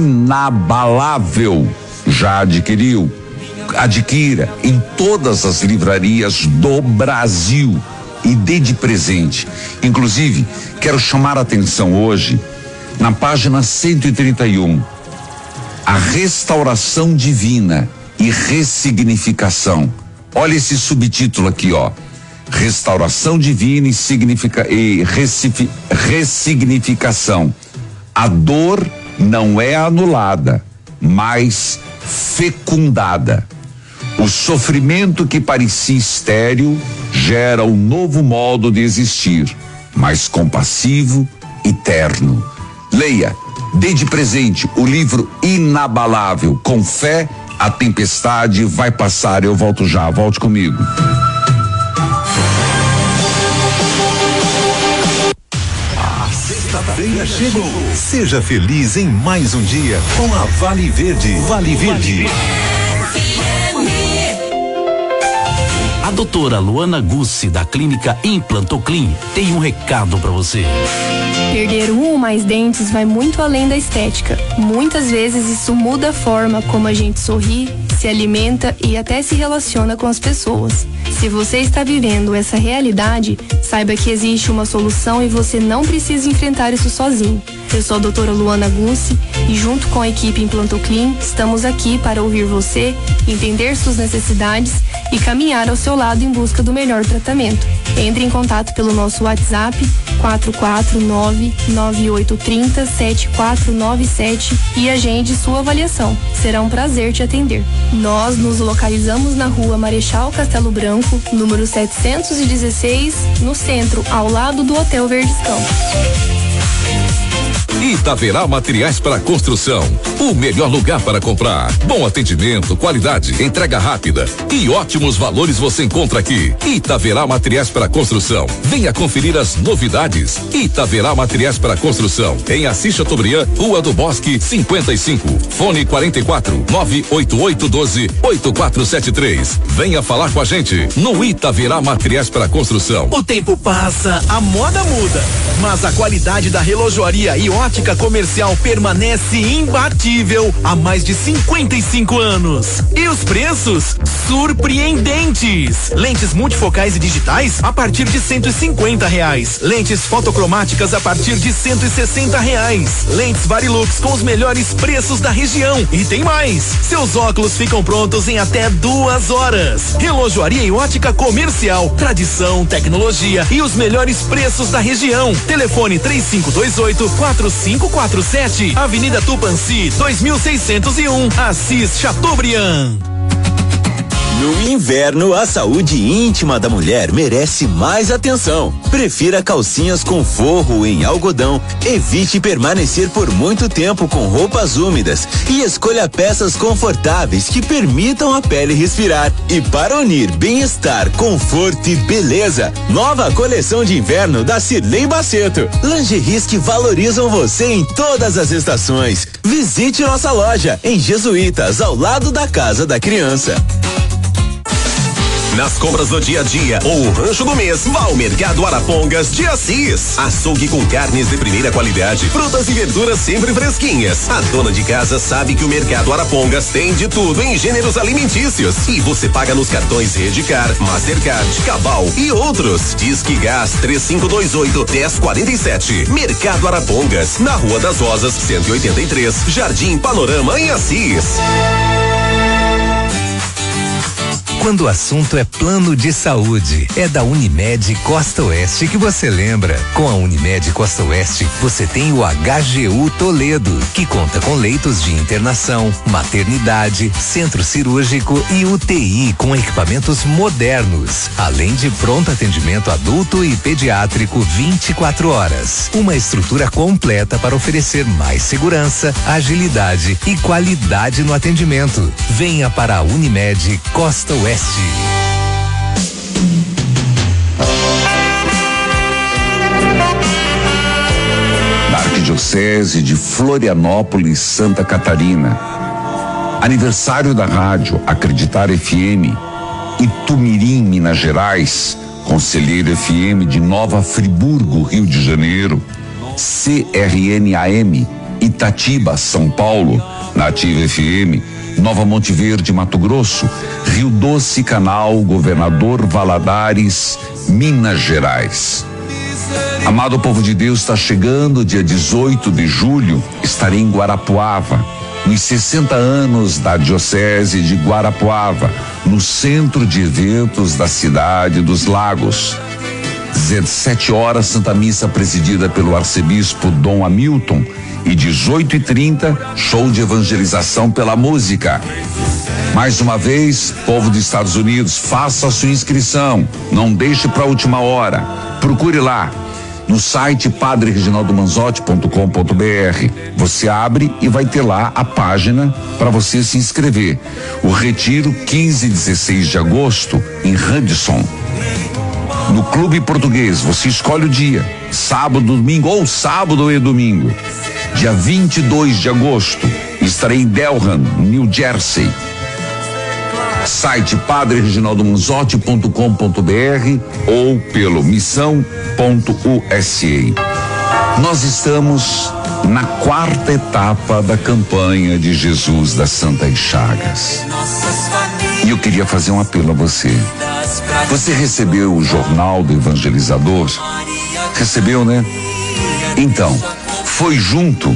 Inabalável? Já adquiriu? Adquira em todas as livrarias do Brasil e dê de presente. Inclusive, quero chamar a atenção hoje na página cento e trinta e um. A restauração divina e ressignificação. Olha esse subtítulo aqui, ó. Restauração divina e, significa, e ressi, ressignificação. A dor não é anulada, mas fecundada. O sofrimento que parecia estéril gera um novo modo de existir, mais compassivo e terno. Leia, dê de presente o livro Inabalável. Com fé, a tempestade vai passar. Eu volto já, volte comigo. Sexta-feira chegou. Seja feliz em mais um dia com a Vale Verde. Vale Verde. A doutora Luana Gussi, da clínica Implantoclin, tem um recado para você. Perder um ou mais dentes vai muito além da estética. Muitas vezes isso muda a forma como a gente sorri, se alimenta e até se relaciona com as pessoas. Se você está vivendo essa realidade, saiba que existe uma solução e você não precisa enfrentar isso sozinho. Eu sou a doutora Luana Gussi e junto com a equipe Implantoclin estamos aqui para ouvir você, entender suas necessidades e caminhar ao seu lado em busca do melhor tratamento. Entre em contato pelo nosso WhatsApp quatro quatro nove, nove oito três zero, sete quatro nove sete e agende sua avaliação. Será um prazer te atender. Nós nos localizamos na rua Marechal Castelo Branco, número setecentos e dezesseis, no centro, ao lado do Hotel Verdes Campos. Itaverá Materiais para Construção, o melhor lugar para comprar. Bom atendimento, qualidade, entrega rápida e ótimos valores você encontra aqui. Itaverá Materiais para Construção. Venha conferir as novidades. Itaverá Materiais para Construção, em Assis Chateaubriand, Rua do Bosque, cinquenta e cinco. Fone quarenta e quatro, nove oito oito um dois, oito quatro sete três. Venha falar com a gente no Itaverá Materiais para Construção. O tempo passa, a moda muda, mas a qualidade da relojoaria e ótica comercial permanece imbatível há mais de cinquenta e cinco anos. E os preços? Surpreendentes! Lentes multifocais e digitais a partir de cento e cinquenta reais. Lentes fotocromáticas a partir de cento e sessenta reais. Lentes Varilux com os melhores preços da região. E tem mais! Seus óculos ficam prontos em até duas horas. Relojoaria e ótica comercial. Tradição, tecnologia e os melhores preços da região. Telefone três cinco dois oito, quatro cinco quatro sete, Avenida Tupanci, dois mil seiscentos e um, Assis Chateaubriand. No inverno, a saúde íntima da mulher merece mais atenção. Prefira calcinhas com forro em algodão, evite permanecer por muito tempo com roupas úmidas e escolha peças confortáveis que permitam a pele respirar. E para unir bem-estar, conforto e beleza, nova coleção de inverno da Cirlei Baceto. Lingeries que valorizam você em todas as estações. Visite nossa loja em Jesuítas, ao lado da Casa da Criança. Nas compras do dia a dia ou o rancho do mês, vá ao Mercado Arapongas de Assis. Açougue com carnes de primeira qualidade, frutas e verduras sempre fresquinhas. A dona de casa sabe que o Mercado Arapongas tem de tudo em gêneros alimentícios. E você paga nos cartões Redcar, Mastercard, Cabal e outros. Disque Gás três cinco dois oito, um zero quatro sete. Mercado Arapongas, na Rua das Rosas, cento e oitenta e três, Jardim Panorama, em Assis. Quando o assunto é plano de saúde, é da Unimed Costa Oeste que você lembra. Com a Unimed Costa Oeste, você tem o H G U Toledo, que conta com leitos de internação, maternidade, centro cirúrgico e U T I com equipamentos modernos, além de pronto atendimento adulto e pediátrico vinte e quatro horas. Uma estrutura completa para oferecer mais segurança, agilidade e qualidade no atendimento. Venha para a Unimed Costa Oeste. Da Arquidiocese de Florianópolis, Santa Catarina. Aniversário da rádio Acreditar F M, Itumirim, Minas Gerais, Conselheiro F M de Nova Friburgo, Rio de Janeiro, C R N A M, Itatiba, São Paulo, Nativa F M, Nova Monte Verde, Mato Grosso, Rio Doce, Canal, Governador Valadares, Minas Gerais. Amado povo de Deus, está chegando dia dezoito de julho, estarei em Guarapuava, nos sessenta anos da Diocese de Guarapuava, no centro de eventos da cidade dos Lagos. dezessete horas, Santa Missa presidida pelo arcebispo Dom Hamilton, e dezoito e trinta, show de evangelização pela música. Mais uma vez, povo dos Estados Unidos, faça a sua inscrição, não deixe para a última hora. Procure lá no site padre reginaldo manzotti ponto com ponto br. Você abre e vai ter lá a página para você se inscrever. O retiro quinze e dezesseis de agosto em Hudson. No Clube Português, você escolhe o dia, sábado, domingo ou sábado e domingo. Dia vinte e dois de agosto, estarei em Delran, New Jersey. Site padre reginaldo manzotti ponto com ponto br ou pelo missão ponto U S A. Nós estamos na quarta etapa da campanha de Jesus das Santas Chagas. E eu queria fazer um apelo a você. Você recebeu o jornal do evangelizador? Recebeu, né? Então, foi junto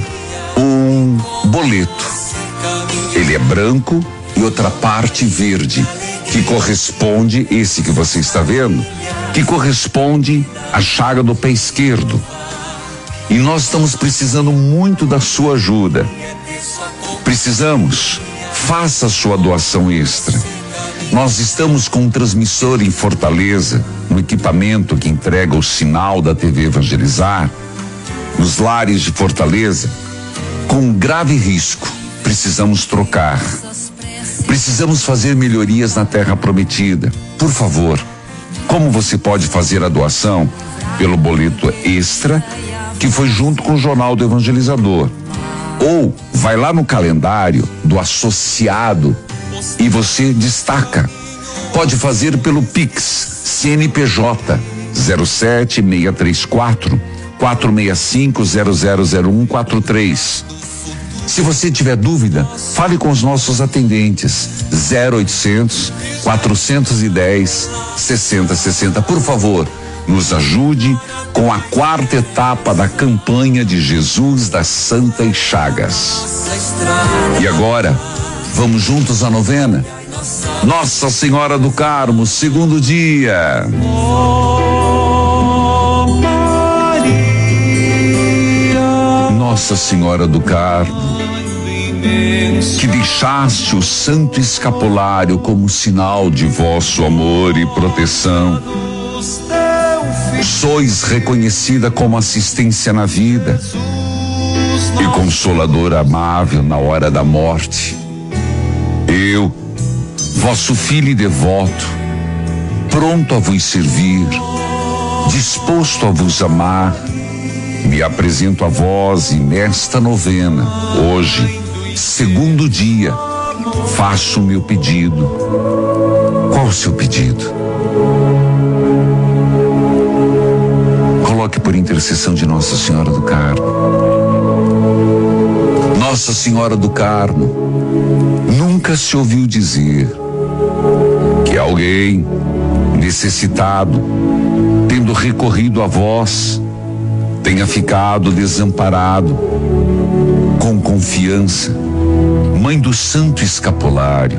um boleto. Ele é branco e outra parte verde. que corresponde, esse que você está vendo, que corresponde à chaga do pé esquerdo. E nós estamos precisando muito da sua ajuda. Precisamos, faça a sua doação extra. Nós estamos com um transmissor em Fortaleza, um equipamento que entrega o sinal da T V Evangelizar, nos lares de Fortaleza, com grave risco. Precisamos trocar. Precisamos fazer melhorias na Terra Prometida. Por favor, como você pode fazer a doação? Pelo boleto extra, que foi junto com o Jornal do Evangelizador. Ou vai lá no calendário do associado e você destaca. Pode fazer pelo Pix, C N P J zero sete seis três quatro, quatro seis cinco, zero zero zero um quatro três. Se você tiver dúvida, fale com os nossos atendentes. zero oitocentos, quatrocentos e dez, sessenta sessenta. Por favor, nos ajude com a quarta etapa da campanha de Jesus das Santas Chagas. E agora, vamos juntos à novena? Nossa Senhora do Carmo, segundo dia. Nossa Senhora do Carmo, que deixaste o Santo Escapulário como sinal de vosso amor e proteção. Sois reconhecida como assistência na vida e consoladora amável na hora da morte. Eu, vosso filho e devoto, pronto a vos servir, disposto a vos amar, me apresento a vós e nesta novena, hoje, segundo dia, faço o meu pedido. Qual o seu pedido? Coloque por intercessão de Nossa Senhora do Carmo. Nossa Senhora do Carmo, nunca se ouviu dizer que alguém necessitado, tendo recorrido a vós, tenha ficado desamparado. Com confiança, Mãe do Santo Escapulário,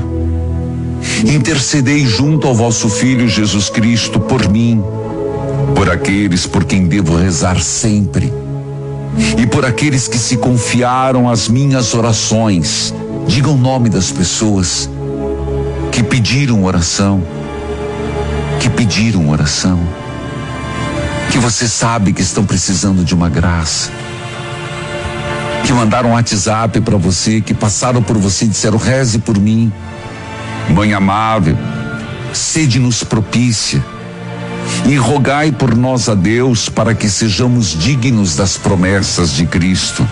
intercedei junto ao vosso Filho Jesus Cristo por mim, por aqueles por quem devo rezar sempre e por aqueles que se confiaram às minhas orações. Diga o nome das pessoas que pediram oração, que pediram oração, que você sabe que estão precisando de uma graça, que mandaram um WhatsApp para você, que passaram por você e disseram: reze por mim. Mãe amável, sede-nos propícia e rogai por nós a Deus para que sejamos dignos das promessas de Cristo.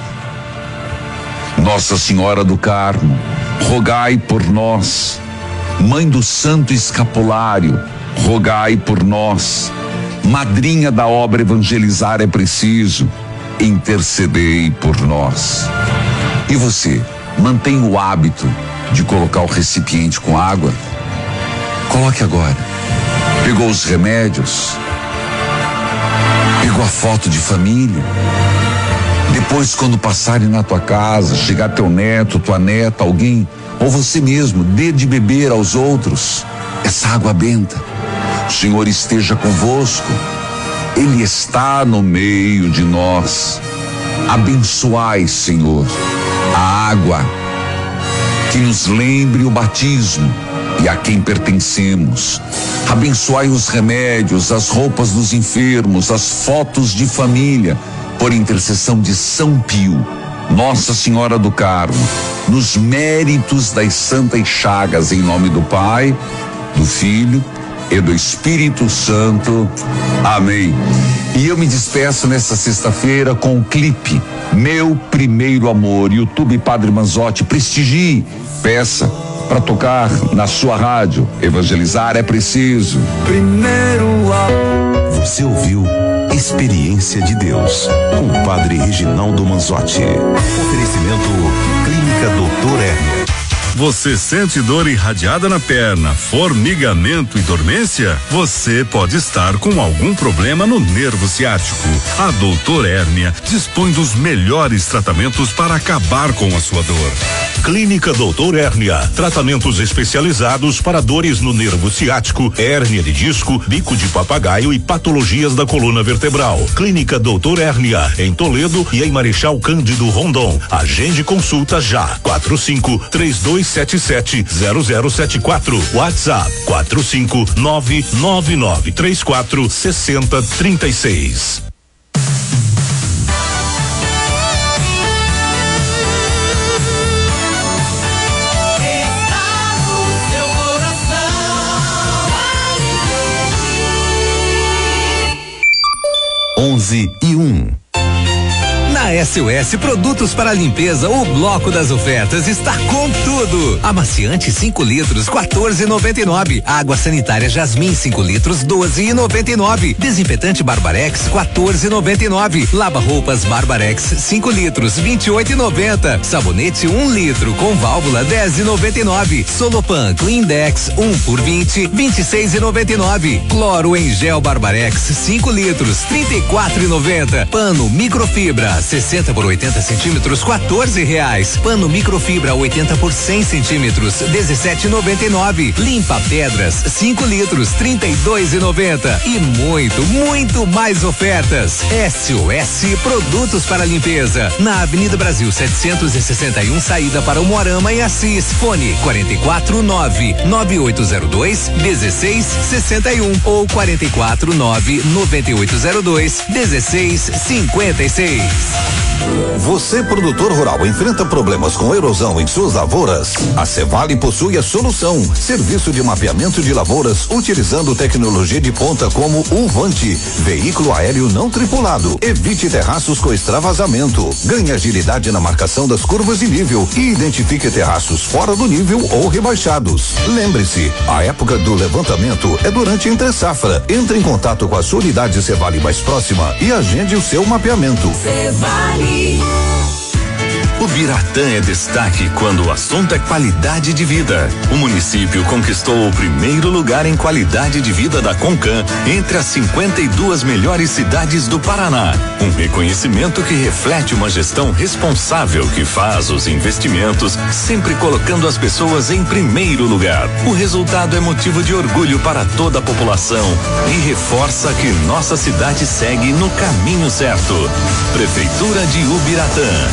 Nossa Senhora do Carmo, rogai por nós. Mãe do Santo Escapulário, rogai por nós. Madrinha da obra Evangelizar é Preciso, intercedei por nós. E você, mantém o hábito de colocar o recipiente com água? Coloque agora. Pegou os remédios? Pegou a foto de família? Depois, quando passarem na tua casa, chegar teu neto, tua neta, alguém, ou você mesmo, dê de beber aos outros essa água benta. O Senhor esteja convosco. Ele está no meio de nós. Abençoai, Senhor, a água que nos lembre o batismo e a quem pertencemos. Abençoai os remédios, as roupas dos enfermos, as fotos de família, por intercessão de São Pio, Nossa Senhora do Carmo, nos méritos das Santas Chagas, em nome do Pai, do Filho e do Espírito Santo. Amém. E eu me despeço nessa sexta-feira com o clipe Meu Primeiro Amor. YouTube Padre Manzotti, prestigie, peça para tocar na sua rádio. Evangelizar é preciso. Primeiro amor. Você ouviu Experiência de Deus com o Padre Reginaldo Manzotti. Oferecimento Clínica Doutor Hernia. Você sente dor irradiada na perna, formigamento e dormência? Você pode estar com algum problema no nervo ciático. A Doutor Hérnia dispõe dos melhores tratamentos para acabar com a sua dor. Clínica Doutor Hérnia, tratamentos especializados para dores no nervo ciático, hérnia de disco, bico de papagaio e patologias da coluna vertebral. Clínica Doutor Hérnia, em Toledo e em Marechal Cândido Rondon. Agende consulta já. quatro cinco três dois sete sete zero zero sete quatro. WhatsApp quatro cinco nove nove nove três quatro seis zero três seis. Onze e um. Na S O S Produtos para Limpeza, o bloco das ofertas está com tudo. Amaciante cinco litros, quatorze e noventa e nove. Água sanitária Jasmim cinco litros, doze e noventa e nove. Desinfetante Barbarex quatorze e noventa e nove. Lava roupas Barbarex cinco litros, vinte e oito e noventa. Sabonete um litro com válvula dez e noventa e nove. Solopan Cleandex um por vinte, vinte e seis e noventa e nove. Cloro em gel Barbarex cinco litros, trinta e quatro e noventa. Pano microfibra sessenta por oitenta centímetros, quatorze reais. Pano microfibra oitenta por cem centímetros, dezessete e noventa e nove. Limpa pedras cinco litros, trinta e dois e noventa. E muito, muito mais ofertas. S O S Produtos para Limpeza, na Avenida Brasil setecentos e sessenta e um, saída para o Moarama e Assis. Fone quarenta e quatro nove nove oito zero dois dezesseis sessenta e um ou quarenta e quatro nove nove oito zero dois dezesseis cinquenta e seis. Você, produtor rural, enfrenta problemas com erosão em suas lavouras? A Cevale possui a solução. Serviço de mapeamento de lavouras utilizando tecnologia de ponta como o Vante, veículo aéreo não tripulado. Evite terraços com extravasamento. Ganhe agilidade na marcação das curvas de nível e identifique terraços fora do nível ou rebaixados. Lembre-se, a época do levantamento é durante a entre safra. Entre em contato com a sua unidade Cevale mais próxima e agende o seu mapeamento. Cevale. O Biratã é destaque quando o assunto é qualidade de vida. O município conquistou o primeiro lugar em qualidade de vida da Concan entre as cinquenta e duas melhores cidades do Paraná. Um reconhecimento que reflete uma gestão responsável que faz os investimentos sempre colocando as pessoas em primeiro lugar. O resultado é motivo de orgulho para toda a população e reforça que nossa cidade segue no caminho certo. Prefeitura de Ubiratã.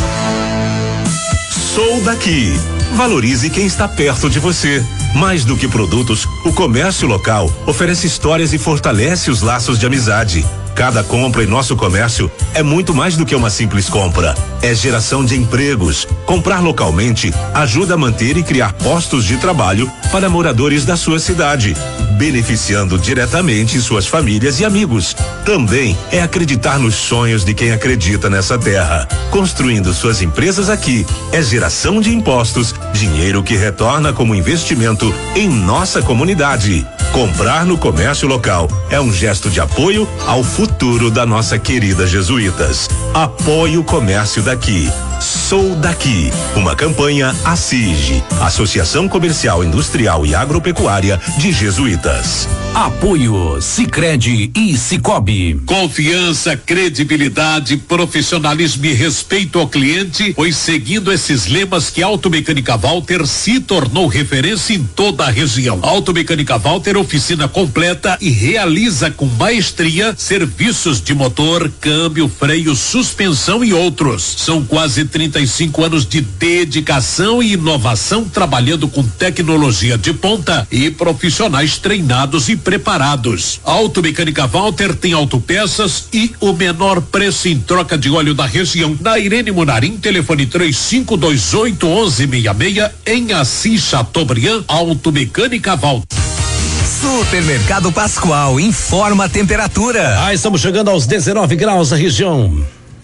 Sou daqui. Valorize quem está perto de você. Mais do que produtos, o comércio local oferece histórias e fortalece os laços de amizade. Cada compra em nosso comércio é muito mais do que uma simples compra. É geração de empregos. Comprar localmente ajuda a manter e criar postos de trabalho para moradores da sua cidade, beneficiando diretamente suas famílias e amigos. Também é acreditar nos sonhos de quem acredita nessa terra. Construindo suas empresas aqui é geração de impostos, dinheiro que retorna como investimento em nossa comunidade. Comprar no comércio local é um gesto de apoio ao futuro da nossa querida Jesuítas. Apoie o comércio daqui. Sou daqui. Uma campanha ACIG, Associação Comercial, Industrial e Agropecuária de Jesuítas. Apoio Sicredi e Cicobi. Confiança, credibilidade, profissionalismo e respeito ao cliente, pois seguindo esses lemas que a Automecânica Walter se tornou referência em toda a região. Automecânica Walter, oficina completa e realiza com maestria serviços de motor, câmbio, freio, suspensão e outros. São quase trinta e cinco anos de dedicação e inovação trabalhando com tecnologia de ponta e profissionais treinados e preparados. Automecânica Walter tem autopeças e o menor preço em troca de óleo da região. Na Irene Munarim, telefone três cinco dois oito, onze sessenta e seis, em Assis Chateaubriand. Automecânica Walter. Supermercado Pascoal informa a temperatura. Ah, estamos chegando aos dezenove graus na região.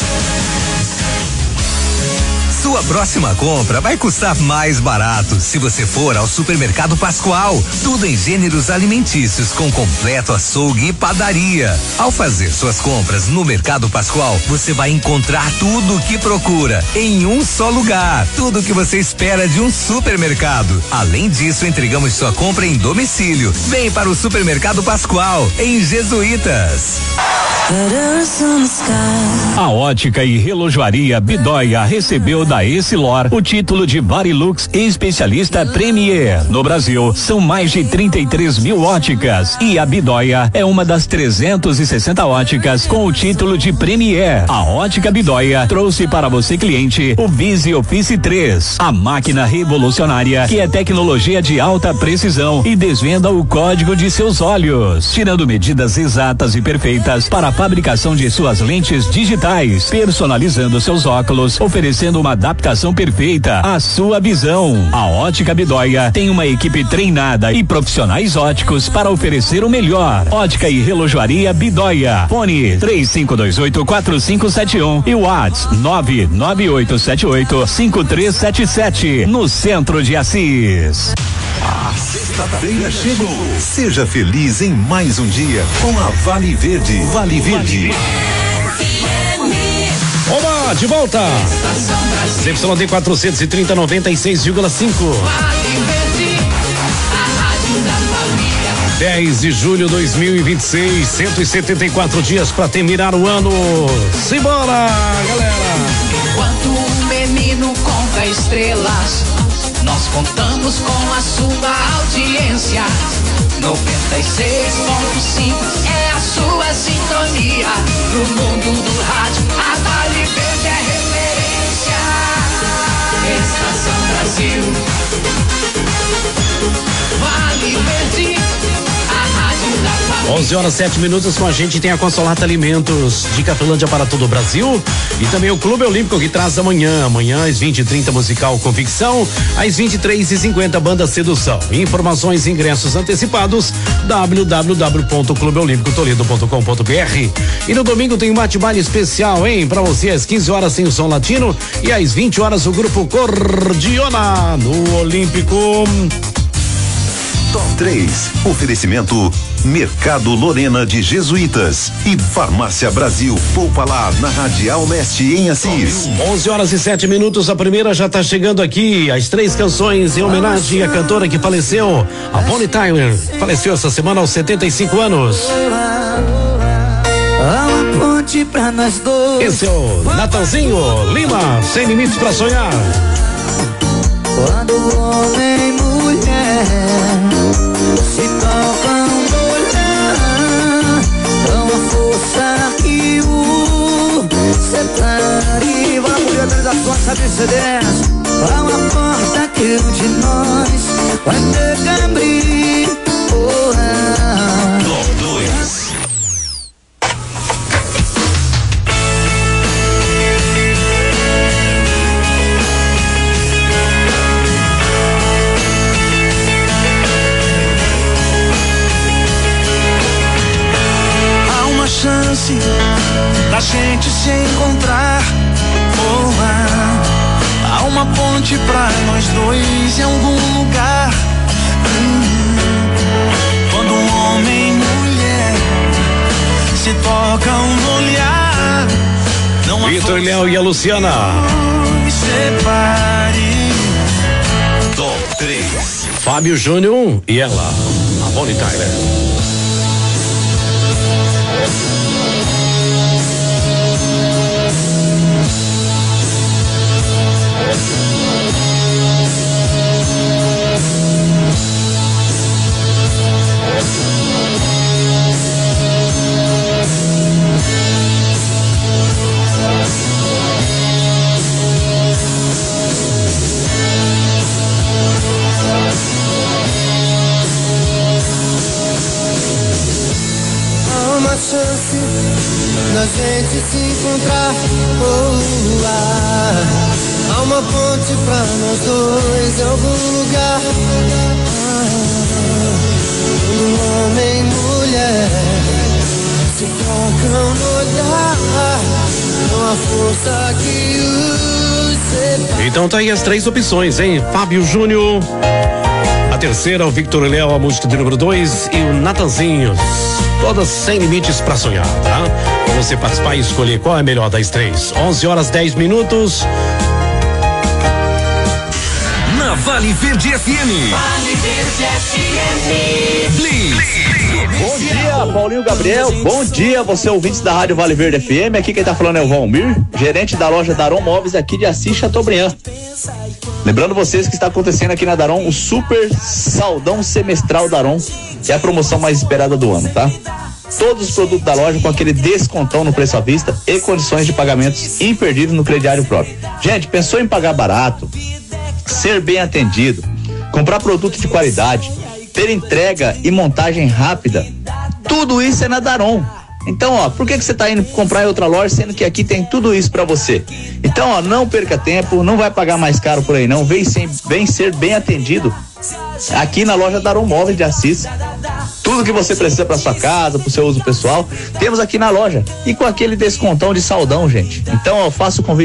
Sua próxima compra vai custar mais barato se você for ao Supermercado Pascoal. Tudo em gêneros alimentícios com completo açougue e padaria. Ao fazer suas compras no Mercado Pascoal, você vai encontrar tudo o que procura em um só lugar. Tudo o que você espera de um supermercado. Além disso, entregamos sua compra em domicílio. Vem para o Supermercado Pascoal, em Jesuítas. A ótica e relojoaria Bidóia recebeu da Essilor o título de Varilux especialista Premier. No Brasil, são mais de trinta e três mil óticas e a Bidóia é uma das trezentas e sessenta óticas com o título de Premier. A ótica Bidóia trouxe para você, cliente, o Visi Office três, a máquina revolucionária que é tecnologia de alta precisão e desvenda o código de seus olhos, tirando medidas exatas e perfeitas para a fabricação de suas lentes digitais, personalizando seus óculos, oferecendo uma adaptação perfeita à sua visão. A Ótica Bidóia tem uma equipe treinada e profissionais óticos para oferecer o melhor. Ótica e relojoaria Bidóia. Fone três cinco dois oito quatro cinco sete um e o WhatsApp nove nove oito sete oito cinco três sete sete, no centro de Assis. A sexta-feira chegou. Seja feliz em mais um dia com a Vale Verde. Vale Verde. Oba, de volta. Y D quatrocentos e trinta, noventa e seis vírgula cinco. dez de julho de dois mil e vinte e seis, cento e setenta e quatro dias para terminar o ano. Simbora, galera. Enquanto um menino conta estrelas, nós contamos com a sua audiência. noventa e seis ponto cinco é a sua sintonia. No mundo do rádio, a Vale Verde é referência. Estação Brasil, Vale Verde, a rádio da família. onze horas sete minutos com a gente tem a Consolata Alimentos de Cafelândia para todo o Brasil e também o Clube Olímpico que traz amanhã, amanhã às vinte e trinta musical Convicção, às vinte e três e cinquenta Banda Sedução. Informações e ingressos antecipados w w w ponto clube olímpico toledo ponto com ponto b r. E no domingo tem um bate-baile especial, hein? Para você às quinze horas tem o Som Latino e às vinte horas o grupo Cordiona no Olímpico. Top três. Oferecimento Mercado Lorena de Jesuítas e Farmácia Brasil. Poupa lá na Radial Leste em Assis. onze horas e sete minutos. A primeira já está chegando aqui. As três canções em homenagem à cantora que faleceu, a Bonnie Tyler. Faleceu essa semana aos setenta e cinco anos. Pra nós dois. Esse é o Natanzinho Lima, Sem Limites pra Sonhar. Quando homem e mulher se tocam no olhar, dão a força que o separa. E vamos abrir a transação, sabe C Ds. Há uma porta que um de nós vai ter que abrir. Oh, ah. Top dois. Chance da gente se encontrar. Oh, ah, há uma ponte pra nós dois em algum lugar. Hum, quando um homem e mulher se tocam no olhar, não há Vitor Léo e a Luciana. Separe. Top três. Fábio Júnior e ela, a Bonnie Tyler. Chance da gente se encontrar. Oh, ah, há uma ponte pra nós dois em algum lugar. Ah, um homem e mulher se tocam no olhar, não há força que os separa. Então tá aí as três opções, hein? Fábio Júnior, a terceira, o Victor Léo, a música de número dois, e o Natanzinho. Todas sem limites pra sonhar, tá? Pra você participar e escolher qual é a melhor das três. onze horas dez minutos. na Vale Verde F M. Vale Verde F M. Blitz. Bom dia, Paulinho Gabriel. Bom dia, você ouvinte da Rádio Vale Verde F M. Aqui quem tá falando é o Valmir, gerente da loja Daron Móveis aqui de Assis Chateaubriand. Lembrando vocês que está acontecendo aqui na Daron o Super Saldão Semestral Daron, que é a promoção mais esperada do ano, tá? Todos os produtos da loja com aquele descontão no preço à vista e condições de pagamentos imperdíveis no crediário próprio. Gente, pensou em pagar barato, ser bem atendido, comprar produto de qualidade, ter entrega e montagem rápida? Tudo isso é na Daron. Então, ó, por que que você tá indo comprar em outra loja, sendo que aqui tem tudo isso pra você? Então, ó, não perca tempo, não vai pagar mais caro por aí não, vem, sem, vem ser bem atendido aqui na loja Daron Móveis de Assis. Tudo que você precisa para sua casa, para o seu uso pessoal, temos aqui na loja e com aquele descontão de saldão, gente. Então, ó, faço o convite